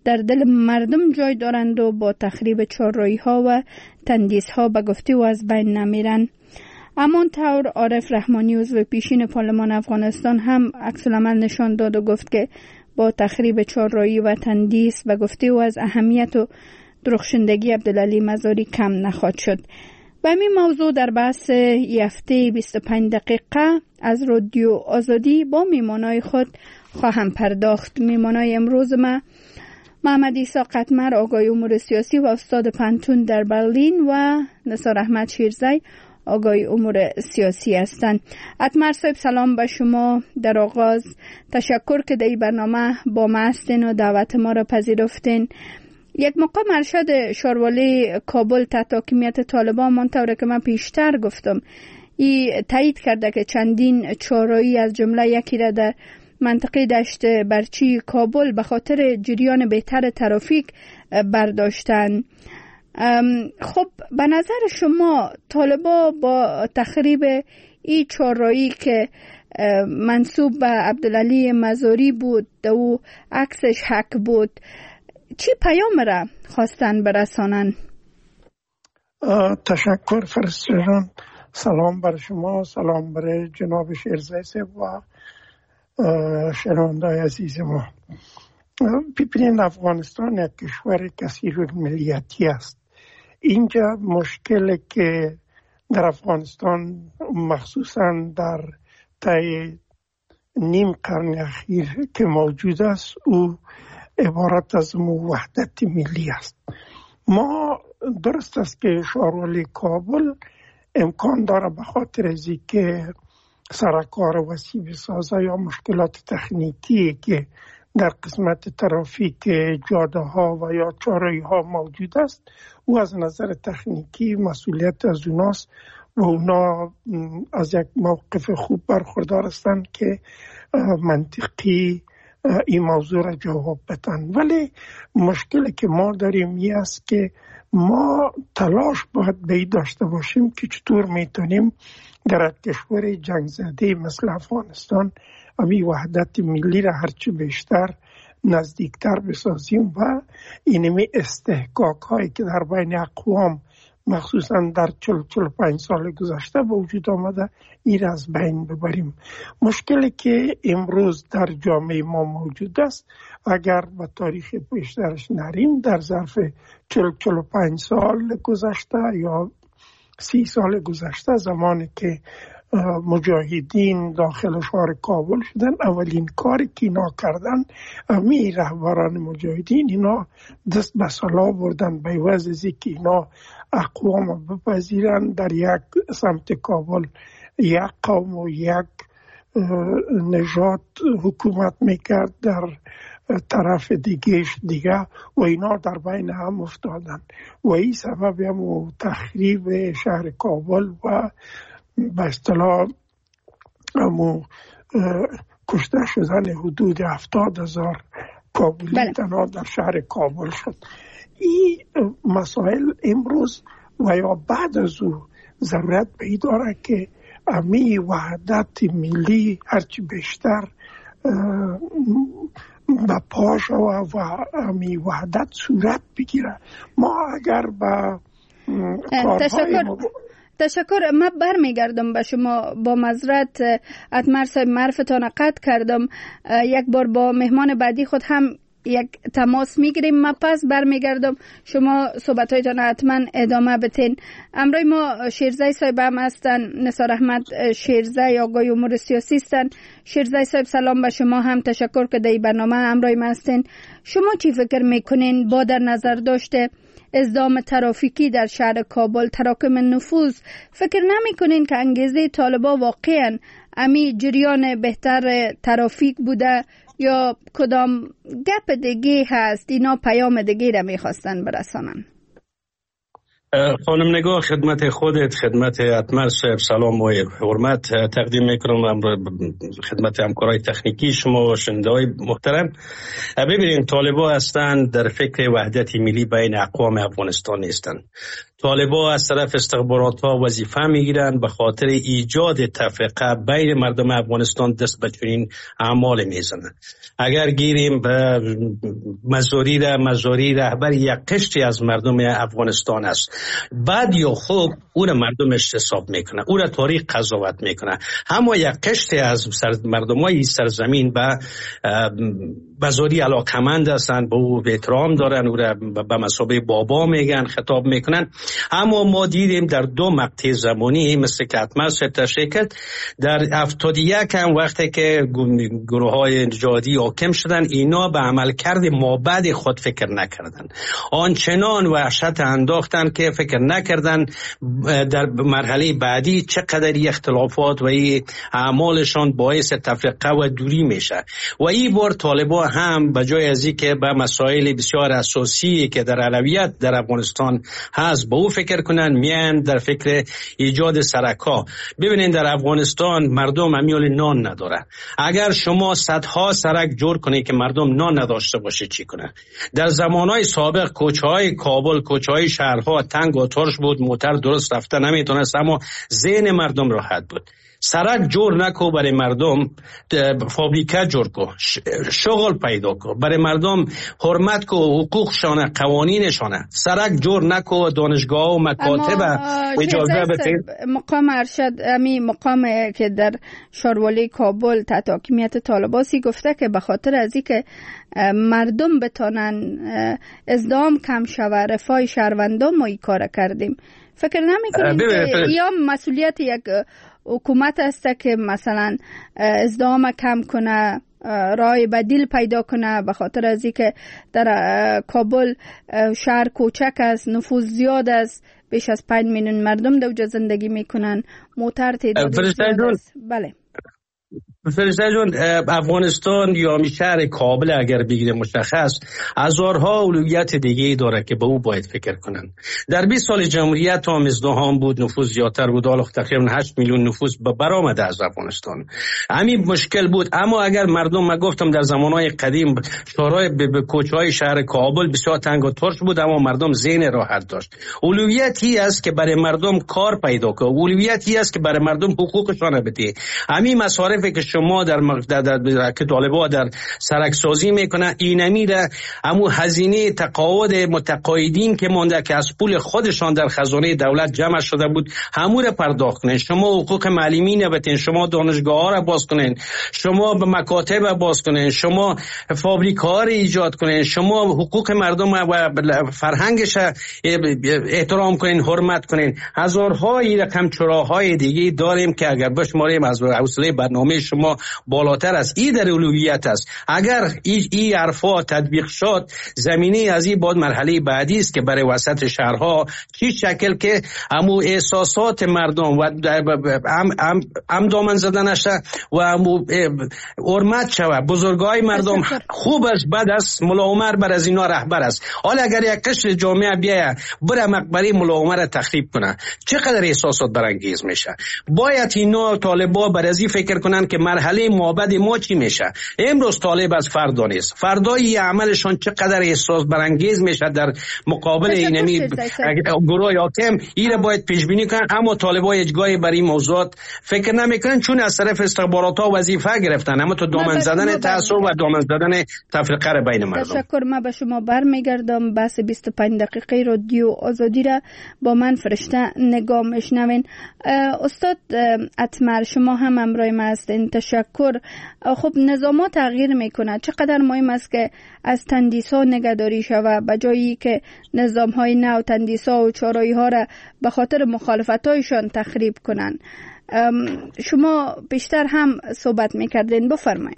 در دل مردم جای دارند و با تخریب چهارراهی ها و تندیس ها به گفته و از بین نمیرن. امان طور عارف رحمانی عضو پیشین پارلمان افغانستان هم عکس العمل نشان داد و گفت که با تخریب چهارراهی و تندیس به گفته و از اهمیت و درخشندگی عبدالعلی مزاری کم نخواهد شد. به این موضوع در بحث هفته بیست و پنج دقیقه از رادیو آزادی با میمانای خود خواهم پرداخت. میمانای امروز ما محمد عیسی قطمر، آقای امور سیاسی و استاد پانتون در برلین و نثار احمد شیرزی، آقای امور سیاسی هستند. قطمر صاحب سلام به شما. در آغاز تشکر که در این برنامه با ما هستین و دعوت ما را پذیرفتین. یک مقام ارشد شاروالی کابل تحت حاکمیت طالبان منطوره که من پیشتر گفتم ای تایید کرده که چندین چهارراهی از جمله یکی را در منطقه دشت برچی کابل به خاطر جریان بهتر ترافیک برداشتن. خب به نظر شما طالبا با تخریب این چهارراهی که منسوب به عبدالعلی مزاری بود و عکسش حق بود، چی پیام را خواستن برسانن؟ تشکر فرستران. سلام بر شما، سلام بر جناب شیرزی صاحب و شنوندای عزیز ما. ببینید افغانستان یک کشور کثیرالملیتی است. اینجا مشکلی که در افغانستان مخصوصا در طی نیم قرن اخیر که موجود است او عبارت از وحدت ملی است. ما درست است که شاروالی کابل امکان داره به خاطر از که سرکار وسیع بسازه یا مشکلات تکنیکی که در قسمت ترافیک جاده ها و یا چهارراهی ها موجود است او از نظر تکنیکی مسئولیت از اوناست و اونا از یک موقف خوب برخوردار هستند که منطقی این موضوع را جواب بدن. ولی مشکلی که ما داریم این است که ما تلاش باید به داشته باشیم که چطور میتونیم در کشور جنگ زده مثل افغانستان امی وحدت ملی را هرچی بیشتر نزدیکتر بسازیم و اینمی استحقاق هایی که در بین اقوام مخصوصا در چل چل پنج سال گذشته به وجود آمده این را از بین ببریم. مشکلی که امروز در جامعه ما موجود است اگر به تاریخ بیشترش نریم در ظرف چل چل پنج سال گذشته یا سی سال گذشته زمانی که مجاهدین داخل شهر کابل شدن اولین کاری که اینا کردن می رهبران مجاهدین اینا دست به صلاح بردن به عوض از اینکه اینا اقوام بپذیرن در یک سمت کابل یک قوم و یک نژاد حکومت میکرد در طرف دیگهش دیگه و اینا در بین هم افتادن و این سبب هم تخریب شهر کابل و به اصطلاح امو کشته شدن حدود هفتاد هزار کابلی تنها در شهر کابل شد. این مسائل امروز و یا بعد از او ضرورت به این داره که امی وحدت ملی هرچی بیشتر به پاش و امی وحدت صورت بگیره. ما اگر به کارهای تشکر. من برمیگردم به شما با معذرت قطمر صاحب معرفتان قطع کردم. یک بار با مهمان بعدی خود هم یک تماس میگیریم. من پس برمیگردم شما صحبتایتان حتما ادامه بتین. امروز ما شیرزی صاحب هم هستن، نثار احمد شیرزی آقای امور سیاسی هستن. شیرزی صاحب سلام به شما، هم تشکر که در برنامه امروز ما هستین. شما چی فکر میکنین با در نظر داشته ازدحام ترافیکی در شهر کابل، تراکم نفوذ، فکر نمی کنین که انگیزه طالبا واقعا امی جریان بهتر ترافیک بوده یا کدام گپ دیگه هست اینا پیام دیگه را میخواستن برسانن؟ خانم نگاه، خدمت خودت، خدمت اتمر صاحب سلام و حرمت تقدیم میکنم، خدمت همکارای تکنیکی شما و شنونده‌های محترم. ببینید، طالبان هستند در فکر وحدت ملی بین اقوام افغانستان نیستند. طالبان از طرف استخبارات ها وظیفه میگیرند به خاطر ایجاد تفرقه بین مردم افغانستان دست به چنین اعمال میزنند. اگر گیریم به مزاری را مزاری رهبر یک قشری از مردم افغانستان است، بعد یا خوب او را مردم حساب میکنه، او را تاریخ قضاوت میکنه. اما یک قشری از مردم های سرزمین به مزاری علاقمند هستند، به او احترام دارن، او را به مثابه بابا میگن، خطاب میکنن. اما ما دیدیم در دو مقطع زمانی مثل که اتمس تشریح کرد، در هفتاد و یک هم وقتی که گروه های جهادی حاکم شدن، اینا به عمل کرد مابعد خود فکر نکردن، آنچنان وحشت انداختن که فکر نکردن در مرحله بعدی چقدر اختلافات و اعمالشان باعث تفرقه و دوری میشه. و این بار طالبان هم به جای از این که به مسائل بسیار اساسی که در اولویت در افغانستان هست به او فکر کنن، میان در فکر ایجاد سرکا. ببینید در افغانستان مردم امیال نان نداره. اگر شما صدها سرک جور کنید که مردم نان نداشته باشه چی کنه؟ در زمانهای سابق کوچه‌های کابل، کوچه‌های شهرها تنگ و ترش بود، موتر درست رفته نمیتونست، اما ذهن مردم راحت بود. سرک جور نکو برای مردم، فابریکه جور کو، شغل پیدا کو برای مردم، حرمت کو حقوقشانه، قوانینشانه. سرک جور نکو، دانشگاه و مکاتب اجازه بده. مقام ارشد امی مقام که در شاروالی کابل تحت حاکمیت طالباسی گفته که به خاطر از اینکه مردم بتانن ازدحام کم شود، رفاه شهروندان ما این کار کردیم. فکر نمی‌کنید که یا مسئولیت یک حکومت است که مثلا ازدحام کم کنه، راه بدیل پیدا کنه؟ به خاطر از اینکه در کابل شهر کوچک است، نفوذ زیاد است، بیش از پنج میلیون مردم در اونجا زندگی میکنن، موتر تعداد زیاد است. بله فرشته جون، افغانستان یا شهر کابل اگر بگیره مشخص هزارها اولویت دیگه داره که به او باید فکر کنن. در بیست سال جمهوریت هم ازدحام بود، نفوذ زیادتر بود، حالا تقریبا هشت میلیون نفوذ برآمده از افغانستان. همین مشکل بود. اما اگر مردم، ما گفتم در زمانهای قدیم شهرهای به کوچه‌های شهر کابل بسیار تنگ و ترش بود، اما مردم ذهن راحت داشت. اولویتی است که برای مردم کار پیدا کنه، اولویتی است که برای مردم حقوقشان بده. همین مصارفی که شما در در, در, در که طالبان در سرک سازی میکنه، اینمی را همون هزینه تقاعد متقاعدین که مونده که از پول خودشان در خزانه دولت جمع شده بود همون را پرداخت کنین. شما حقوق معلمین بتین، شما دانشگاه ها را باز کنین، شما به مکاتب باز کنین، شما فابریکه ها را ایجاد کنین، شما حقوق مردم و فرهنگش احترام کنین، حرمت کنین. هزارهای رقم چراهای دیگه داریم که اگر بشماریم از حوصله برنامه شما بالاتر است. این در اولویت است. اگر این ای حرفا تطبیق شد، زمینه از این بعد مرحله بعدی است که برای وسط شهرها چی شکل که همو احساسات مردم و هم هم, هم دامن زدن نشه و همو حرمت شود. بزرگای مردم خوب است، بد است، ملا عمر بر از اینا رهبر است. حالا اگر یک قشر جامعه بیاید بره مقبره ملا عمر را تخریب کنه، چقدر احساسات برانگیز میشه. باید اینا طالبا بر از این فکر کنن که مرحله مابعد ما چی میشه. امروز طالب از فردا نیست، فردای عملشان چقدر احساس برانگیز میشه در مقابل اینمی گروه حاکم. این باید پیش بینی کنن. اما طالبا هیچگاهی بر این موضوعات فکر نمیکنن، چون از طرف استخبارات ها وظیفه گرفتن، اما تو دامن زدن تعصب و دامن زدن تفرقه بین مردم. تشکر. من به شما برمیگردم. بحث بیست و پنج دقیقه رادیو آزادی را با من فرشته نگاه میشنوین. استاد اتمر، شما هم همراه ما هستین. تشکر. خب نظامات تغییر میکنه، چقدر مهم است که از تندیسا نگهداری شود به جایی که نظام های نو تندیسا و چارایی ها را به خاطر مخالفت هایشان تخریب کنن. شما بیشتر هم صحبت میکردین، بفرمایید.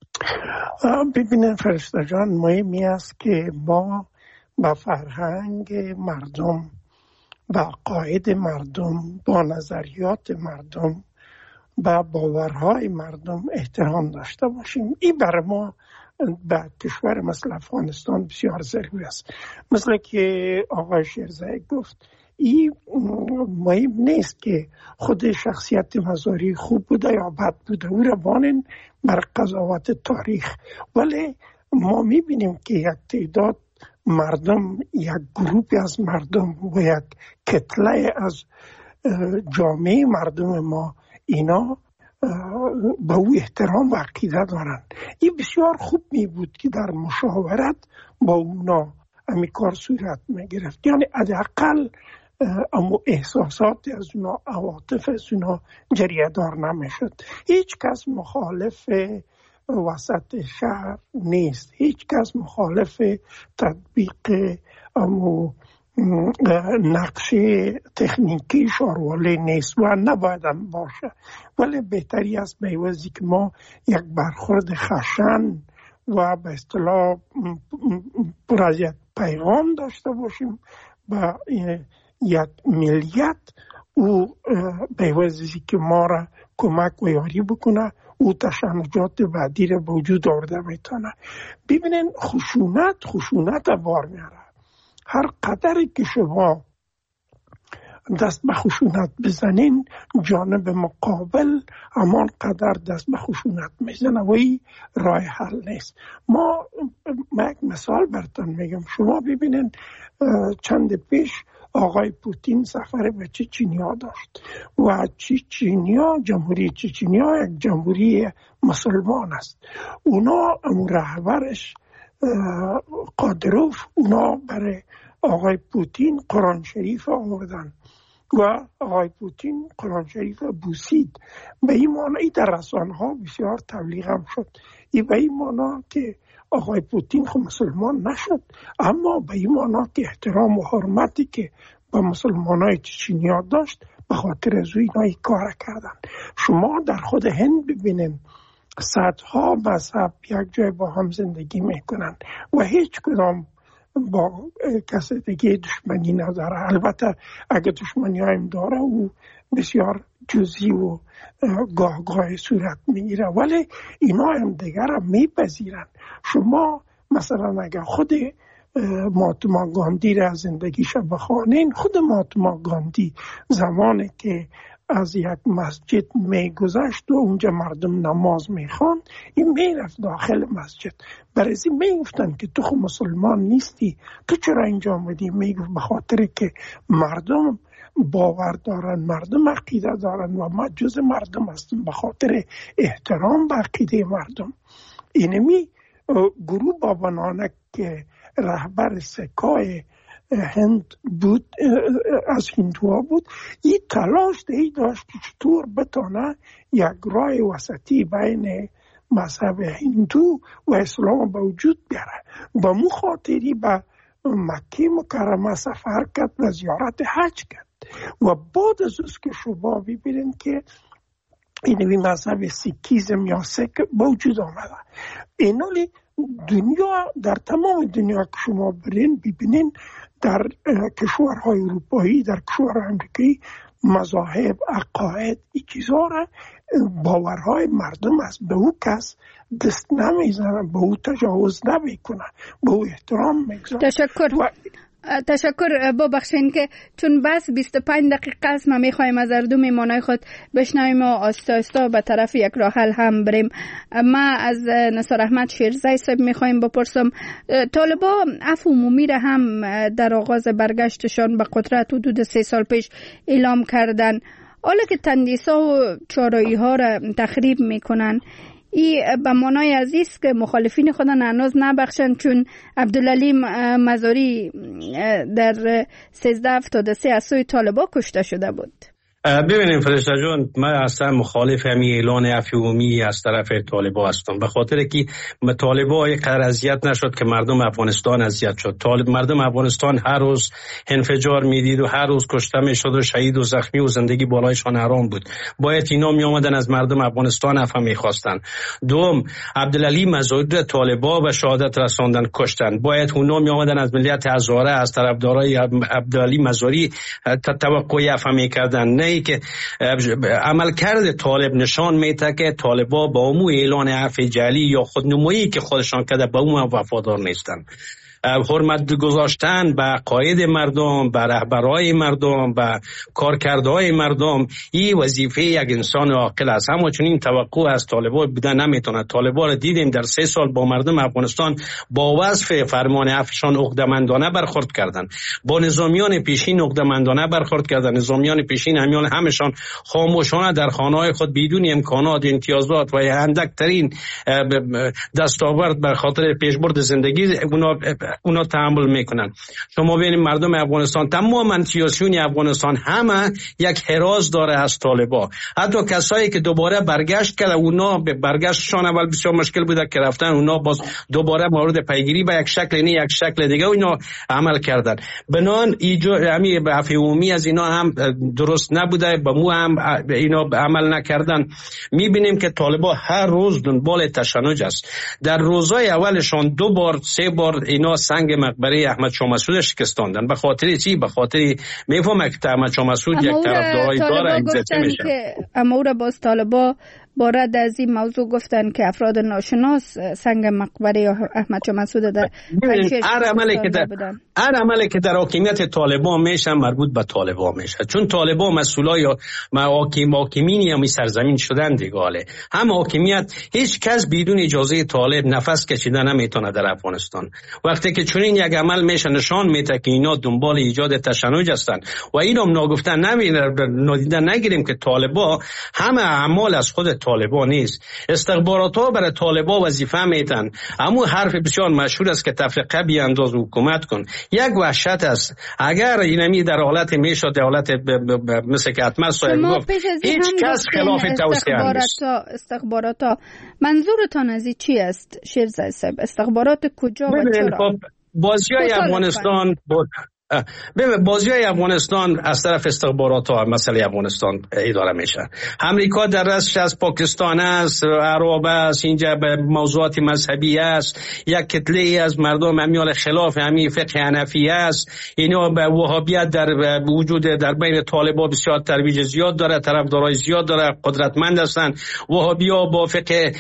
ببینید فرشته جان، مهمی است که ما با فرهنگ مردم، با عقاید مردم، با نظریات مردم، با باورهای مردم احترام داشته باشیم. این برای ما به کشور مثل افغانستان بسیار ضروری است. مثل که آقای شیرزایی گفت، این مهم نیست که خود شخصیت مزاری خوب بوده یا بد بوده، او را بانن بر قضاوت تاریخ. ولی ما میبینیم که یک تعداد مردم، یک گروه از مردم و یک کتله از جامعه مردم ما، اینا به او احترام و عقیده دارن. این بسیار خوب می بود که در مشاورت با اونا امی کار صورت می گرفت، یعنی حداقل اما احساسات از اونا، عواطف از اونا جریه‌دار نمی شد. هیچ کس مخالف وسط شهر نیست، هیچ کس مخالف تطبیق امو نقش تکنیکی شاروالی نیست و نباید هم باشه، ولی بهتری است به عوضی که ما یک برخورد خشن و به اصطلاح پر از یک پیغام داشته باشیم با یک ملیت، او به عوضی که ما را کمک و یاری بکنه، او تشنجات بعدی را به وجود آورده میتونه. ببینین خشونت خشونت بار میاره. هر قدری که شما دست به خشونت بزنین، جانب مقابل همان قدر دست به خشونت میزنه و این راه حل نیست. ما ما یک مثال براتون میگم. شما ببینین چند پیش آقای پوتین سفر به چچنیا داشت و چچنیا، جمهوری چچنیا یک جمهوری مسلمان است. اونا امو رهبرش قادروف، اونا برای آقای پوتین قرآن شریف آوردن و آقای پوتین قرآن شریف بوسید. به این معنی در رسانه ها بسیار تبلیغ هم شد. این به این معنی که آقای پوتین خود مسلمان نشد، اما به این معنی که احترام و حرمتی که با مسلمان های چچنیا داشت به خاطر از اینایی کار کردن. شما در خود هند ببینیم صدها مذهب یک جای با هم زندگی میکنن و هیچ کدام با کسی دیگه دشمنی نداره. البته اگه دشمنی هایم داره و بسیار جزئی و گاه گاه صورت میگیره، ولی اینا هم دیگر هم میپذیرن. شما مثلا اگه خود مهاتما گاندی را از زندگیش بخوانین، خود مهاتما گاندی زمانی که از یک مسجد میگذشت و اونجا مردم نماز میخوان، این میرفت داخل مسجد، برای این میگفتن که تو خود مسلمان نیستی، تو چرا اینجا آمدی؟ میگفت به خاطر که مردم باور دارن، مردم عقیده دارن و ما جز مردم هستیم، به خاطر احترام به عقیده مردم. اینمی گروه بابا نانک که رهبر سکای هند بود، از هندوها بود، این تلاش دی داشت که چطور بتانه یک راه وسطی بین مذهب هندو و اسلام به وجود بیاره. با مو خاطری به مکه مکرمه سفر کرد و زیارت حج کرد و بعد از اوست که شما ببینید که اینوی مذهب سیکیزم یا سک به وجود آمده. اینالی دنیا، در تمام دنیا که شما برین ببینین، در کشورهای اروپایی، در کشورهای امریکایی، مذاهب، عقاید، این چیزها را باورهای مردم است. به او کس دست نمیزنه، به او تجاوز نمیکنه، به او احترام میگذاره. تشکر و... تشکر. ببخشید که چون بس بیست و پنج دقیقه است، ما میخوایم از هر دو میمانای خود بشنویم و آستا آستا به طرف یک راه حل هم بریم. ما از نثار احمد شیرزی صاحب میخوایم بپرسم، طالبا عفو عمومی را هم در آغاز برگشتشان به قدرت حدود سه سال پیش اعلام کردن. حالا که تندیسا و چارایی ها را تخریب میکنن، ای به معنای عزیز که مخالفین خودن هنوز نبخشن، چون عبدالعلی مزاری در سیزده هفتاد و سه از سوی طالبا کشته شده بود. ببینیم فرشته جان، من اصلا مخالف همی اعلان عفو عمومی از طرف طالبا هستم، به خاطر که طالبا یک قدر اذیت نشد که مردم افغانستان اذیت شد. طالب مردم افغانستان هر روز انفجار میدید و هر روز کشته میشد و شهید و زخمی و زندگی بالایشان حرام بود. باید اینا می آمدن از مردم افغانستان عفو میخواستن. دوم، عبدالعلی مزاری طالبا به شهادت رساندن، کشتن. باید اونا می آمدن از ملیت هزاره، از طرفدارای عبدالعلی مزاری توقع عفو میکردن. نه که عملکرد طالب نشان میده که طالبا با امو اعلان عفو جعلی یا خودنمایی که خودشان کرده با امو وفادار نیستن. حرمت گذاشتن به قاید مردم، به رهبرای مردم، به کارکردهای مردم، این وظیفه یک انسان عاقل است. اما چون این توقع از طالبان بوده نمیتونه. طالبان را دیدیم در سه سال با مردم افغانستان با وصف فرمان عفوشان عقده‌مندانه برخورد کردند، با نظامیان پیشین عقده‌مندانه برخورد کردند. نظامیان پیشین همیان همشان خاموشانه در خانه‌های خود بدون امکانات، امتیازات و اندکترین دستاورد به خاطر پیشبرد زندگی اونا اونا تحمل میکنن. شما ببینید مردم افغانستان، تمام سیاسیون افغانستان همه یک حراس داره از طالبان. حتی کسایی که دوباره برگشت کردن، اونا به برگشتشان اول بسیار مشکل بوده که رفتن، اونا باز دوباره مورد پیگیری به یک شکل نه یک شکل دیگه اینا عمل کردن. بنان ایجاد همین عفو عمومی از اینا هم درست نبوده، به مو هم اینا عمل نکردن. میبینیم که طالبان هر روز دنبال تشنج است. در روزهای اولشان دو بار سه بار اینا سنگ مقبره احمد شاه مسعود شکستاندن. به خاطر چی؟ به خاطر میفهمه که احمد شاه مسعود یک طرفدارای داره اگزیت میشه. اما او را باز طالبان بارد از این موضوع گفتن که افراد ناشناس سنگ مقبره احمد شاه مسعود در هر عملی که در هر عملی که در حاکمیت طالبان میشه مربوط به طالبان میشه، چون طالبان مسئولای حاکم حاکمینی هم سرزمین شدن دیگه. هم حاکمیت هیچ کس بدون اجازه طالب نفس کشیدن نمیتونه در افغانستان. وقتی که چنین یک عمل میشه نشان میده که اینا دنبال ایجاد تشنج هستن و اینم ناگفتن نادیده نگیریم که طالبان همه اعمال از خود طالبان نیست. استخبارات ها برای طالبان وظیفه میتن. اما حرف بسیار مشهور است که تفرقه بیانداز حکومت کن. یک وحشت است. اگر اینمی در حالت میشد حالت مثل که حتما صاحب گفت هیچ کس خلاف توصیه نیست. استخبارات منظورتان از این چی است شیرزای صاحب؟ استخبارات کجا و چرا؟ بازیای افغانستان بود. ببین بازیای افغانستان از طرف استخبارات ها مسئله افغانستان اداره میشه. امریکا در رأسش از پاکستان است، عرب است، اینجا به موضوعات مذهبی است، یک کتله از مردم امیال خلاف همین فقه حنفی است. اینا به وهابیت در وجود در بین طالبان بسیار ترویج زیاد داره، طرفدارای زیاد داره، قدرتمند هستند. وهابیا با فقه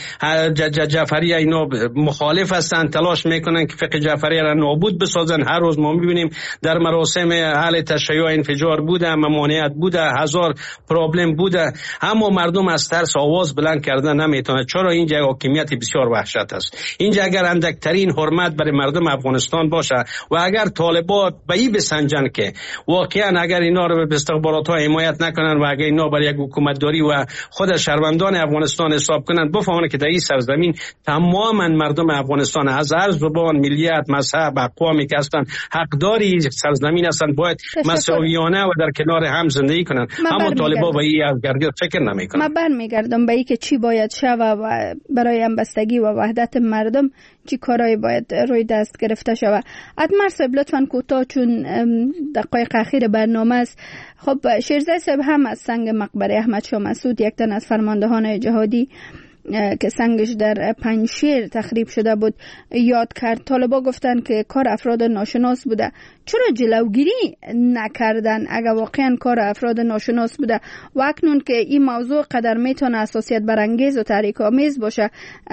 جعفری اینا مخالف هستند، تلاش میکنن که فقه جعفری را نابود بسازن. هر روز ما میبینیم در مراسم اهل تشیع انفجار بوده، ممانعت بوده، هزار پرابلم بوده، اما مردم از ترس آواز بلند کردن نمیتونه. چرا؟ اینجا حاکمیت بسیار وحشت است. اینجا اگر اندکترین حرمت برای مردم افغانستان باشه و اگر طالبان به این بسنجن که واقعا اگر اینا رو به استخبارات ها حمایت نکنن و اگر اینا برای یک حکومت داری و خود شهروندان افغانستان حساب کنن، بفهمن که در این سرزمین تماما مردم افغانستان از هر زبان، ملیت، مذهب، اقوامی که هستن حقداری سرزمین هستن باید مساویانه و در کنار هم زندگی کنن. اما طالبان به این از گرگت فکر نمی کنن. ما برمیگردم به این که چی باید شود و برای همبستگی و وحدت مردم چی کارایی باید روی دست گرفته شود. ادمر صاحب لطفاً کوتاه، چون دقایق اخیر برنامه است. خب شیرزای صاحب هم از سنگ مقبره احمد شاه مسعود، یک تن از فرماندهان جهادی که سنگش در پنجشیر تخریب شده بود، یاد کرد. طالبان گفتن که کار افراد ناشناس بوده. چرا جلوگیری نکردن اگر واقعا کار افراد ناشناس بوده و اکنون که این موضوع قدر میتونه حساسیت برانگیز و تحریک آمیز باشه،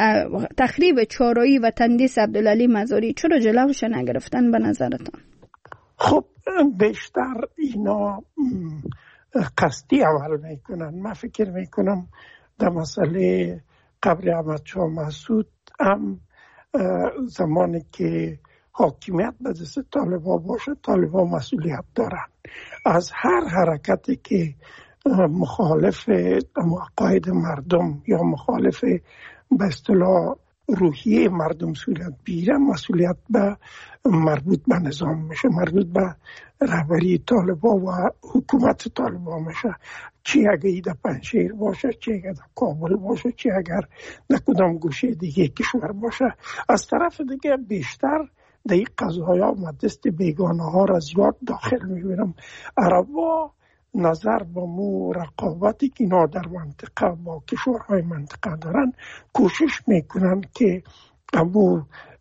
تخریب چهاررایی و تندیس عبدالعلی مزاری، چرا جلوش نگرفتن به نظرتان؟ خب بیشتر اینا قصدی عمل میکنن. من فکر میکنم در مسئله قبر احمد شاه مسعود هم زمانی که حاکمیت به دست طالبان باشه، طالبان مسئولیت دارن. از هر حرکتی که مخالف عقاید مردم یا مخالف به اصطلاح روحیه مردم صورت بگیره، مسئولیت به مربوط به نظام میشه، مربوط به رهبری طالبان و حکومت طالبان میشه. چی اگر در پنجشیر باشه، چی اگر در کابل باشه، چی اگر در کدام گوشه دیگه کشور باشه. از طرف دیگه بیشتر در این قضایا و دست بیگانه ها را زیاد داخل میبینم. عربا نظر با مو رقابتی که اینا در منطقه با کشورهای منطقه دارن، کوشش میکنن که امو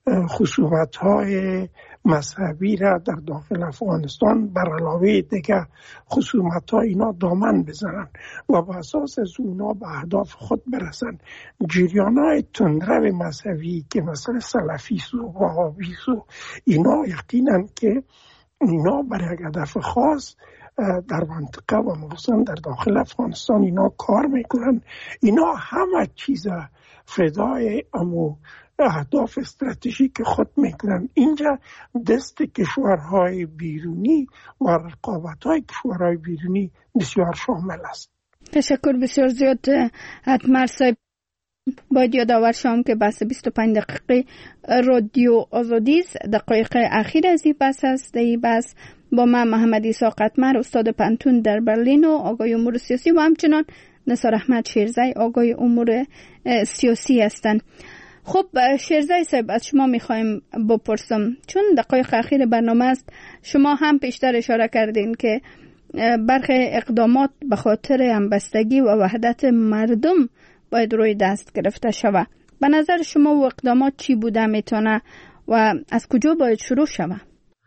خصومت های مذهبی را در داخل افغانستان بر علاوه دیگر خصومت ها اینا دامن بزنن و با اساس از اونا به اهداف خود برسن. جریان های تندرو مذهبی که مثلا سلفیست و وهابیست و اینا یقینا که اینا برای یک هدف خاص در منطقه و مخصوصا در داخل افغانستان اینا کار میکنن. اینا همه چیز فدای امو اهداف استراتژیک خود میکنن. اینجا دست کشورهای بیرونی و رقابت‌های کشورهای بیرونی بسیار شامل است. تشکر بسیار زیاد اتمر صاحب. باید یادآور شوم که بحث بیست و پنج دقیقه رادیو آزادی است. دقایق اخیر از این بحث است. در این بحث با من محمد عیسی قطمر استاد پانتون در برلین و آقای امور سیاسی و همچنان نثار احمد شیرزی آقای امور سیاسی هستند. خب شیرزی صاحب از شما میخوایم بپرسم، چون دقایق اخیر برنامه است، شما هم پیشتر اشاره کردین که برخی اقدامات به خاطر همبستگی و وحدت مردم باید روی دست گرفته شود. به نظر شما و اقدامات چی بوده میتونه و از کجا باید شروع شود؟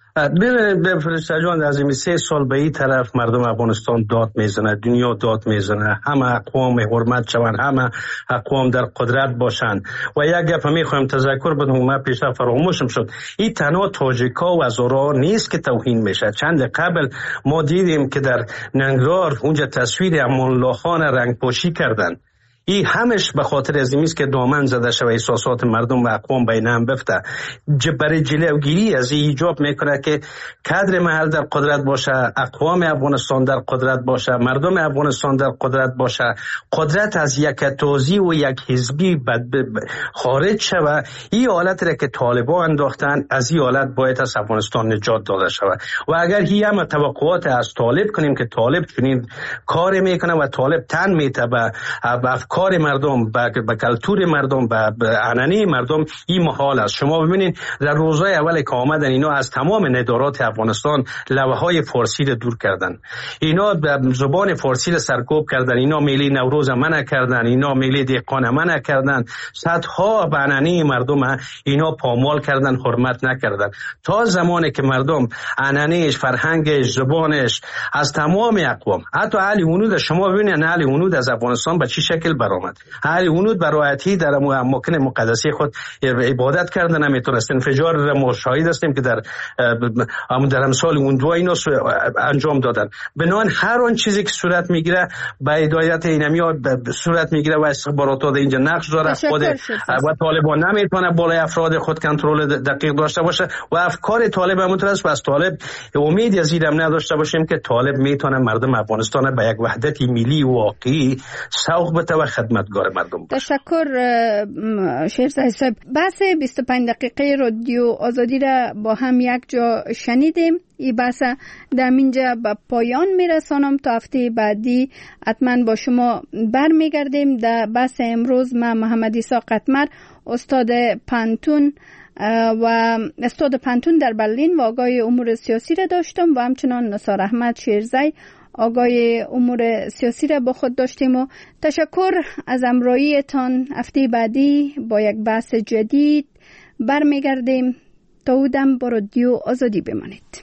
به فرشته جان از این سه سال به این طرف مردم افغانستان داد میزنه، دنیا داد میزنه، همه اقوام حرمت شوند، همه اقوام در قدرت باشند. و یک گپ میخوایم تذکر بدم، ما پیشتر فراموشم شد، این تنها تاجیکا و هزارا نیست که توهین میشه. چند قبل ما دیدیم که در ننگرهار اونجا تصویر امان الله خان رنگ پوشی کردن. این همش به خاطر از این است که دامن زده شده احساسات مردم و اقوام بین هم بفته. برای جلوگیری از این ایجاب میکنه که کادر محل در قدرت باشه، اقوام افغانستان در قدرت باشه، مردم افغانستان در قدرت باشه، قدرت از یک توزیع و یک حزبی خارج شود. این حالت را که طالبان انداختن، از این حالت باید از افغانستان نجات داده شود. و اگر هی هم توقعات از طالب کنیم که طالب چنین کار میکنه و طالب تن میته به کار مردم، به کلتور مردم، به عنعنه مردم، این محال است. شما ببینید در روزهای اول که آمدن اینا از تمام ندارات افغانستان لوحه های فارسی را دور کردن، اینا زبان فارسی را سرکوب کردن، اینا ملی نوروز منع کردن، اینا ملی دهقان منع کردن، صدها به عنعنه مردم اینا پامال کردن، حرمت نکردن. تا زمانی که مردم عنعنهش، فرهنگش، زبانش از تمام اقوام، حتی اهل هنود، شما ببینید اهل هنود از افغانستان به چه شکل برآمد. اهل هنود برایتی در اماکن مقدسی خود عبادت کردن نمیتونست. انفجار را ما شاهد هستیم که در در امثال اون دو اینا انجام دادن. بنابراین هر آن چیزی که صورت میگیره به هدایت اینمیا صورت میگیره و استخبارات اینجا نقش داره. خود و طالبان نمیتونه بالای افراد خود کنترل دقیق داشته باشه و افکار طالب همونطور است. و از طالب امید از این نداشته باشیم که طالب میتونه مردم افغانستان به یک وحدت ملی واقعی سوق بده و خدمتگار مردم باشه. تشکر شیرزی صاحب. بحث بیست و پنج دقیقه رادیو آزادی را با هم یک جا شنیدیم. این بحث در اینجا به پایان میرسانم. تا هفته بعدی حتما با شما برمیگردیم. در بحث امروز من محمد عیسی قطمر استاد پانتون و استاد پانتون در برلین و آقای امور سیاسی را داشتم و همچنان نثار احمد شیرزی آقای امور سیاسی را با خود داشتیم. و تشکر از همراهیتان. هفته بعدی با یک بحث جدید برمیگردیم. تا اودم با رادیو آزادی بمانید.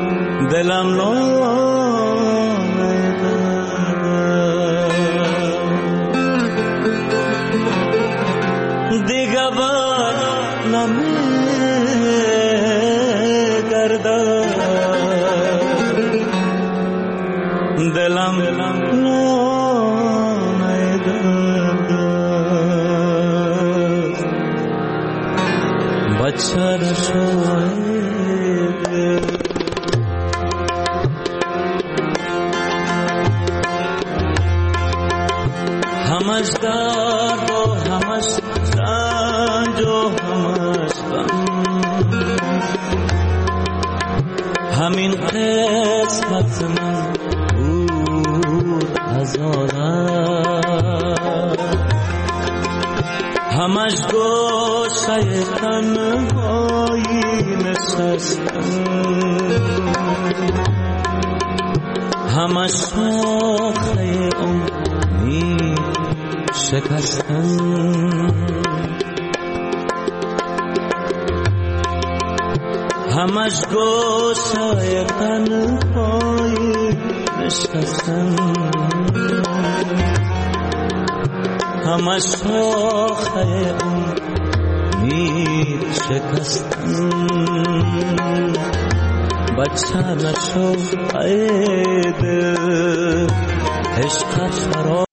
دلم نامه دلم گردد دلم لانه درد بچه نشوید همش درد و همش رنج و همش غم همین قسمت من بود هزارم همش گوشه تنهایی نشستم همش شاخه امید شکستم همش گوشه تنهایی نشستم همش شاخه امید شکستم بچه نشو ای دل عشق فرا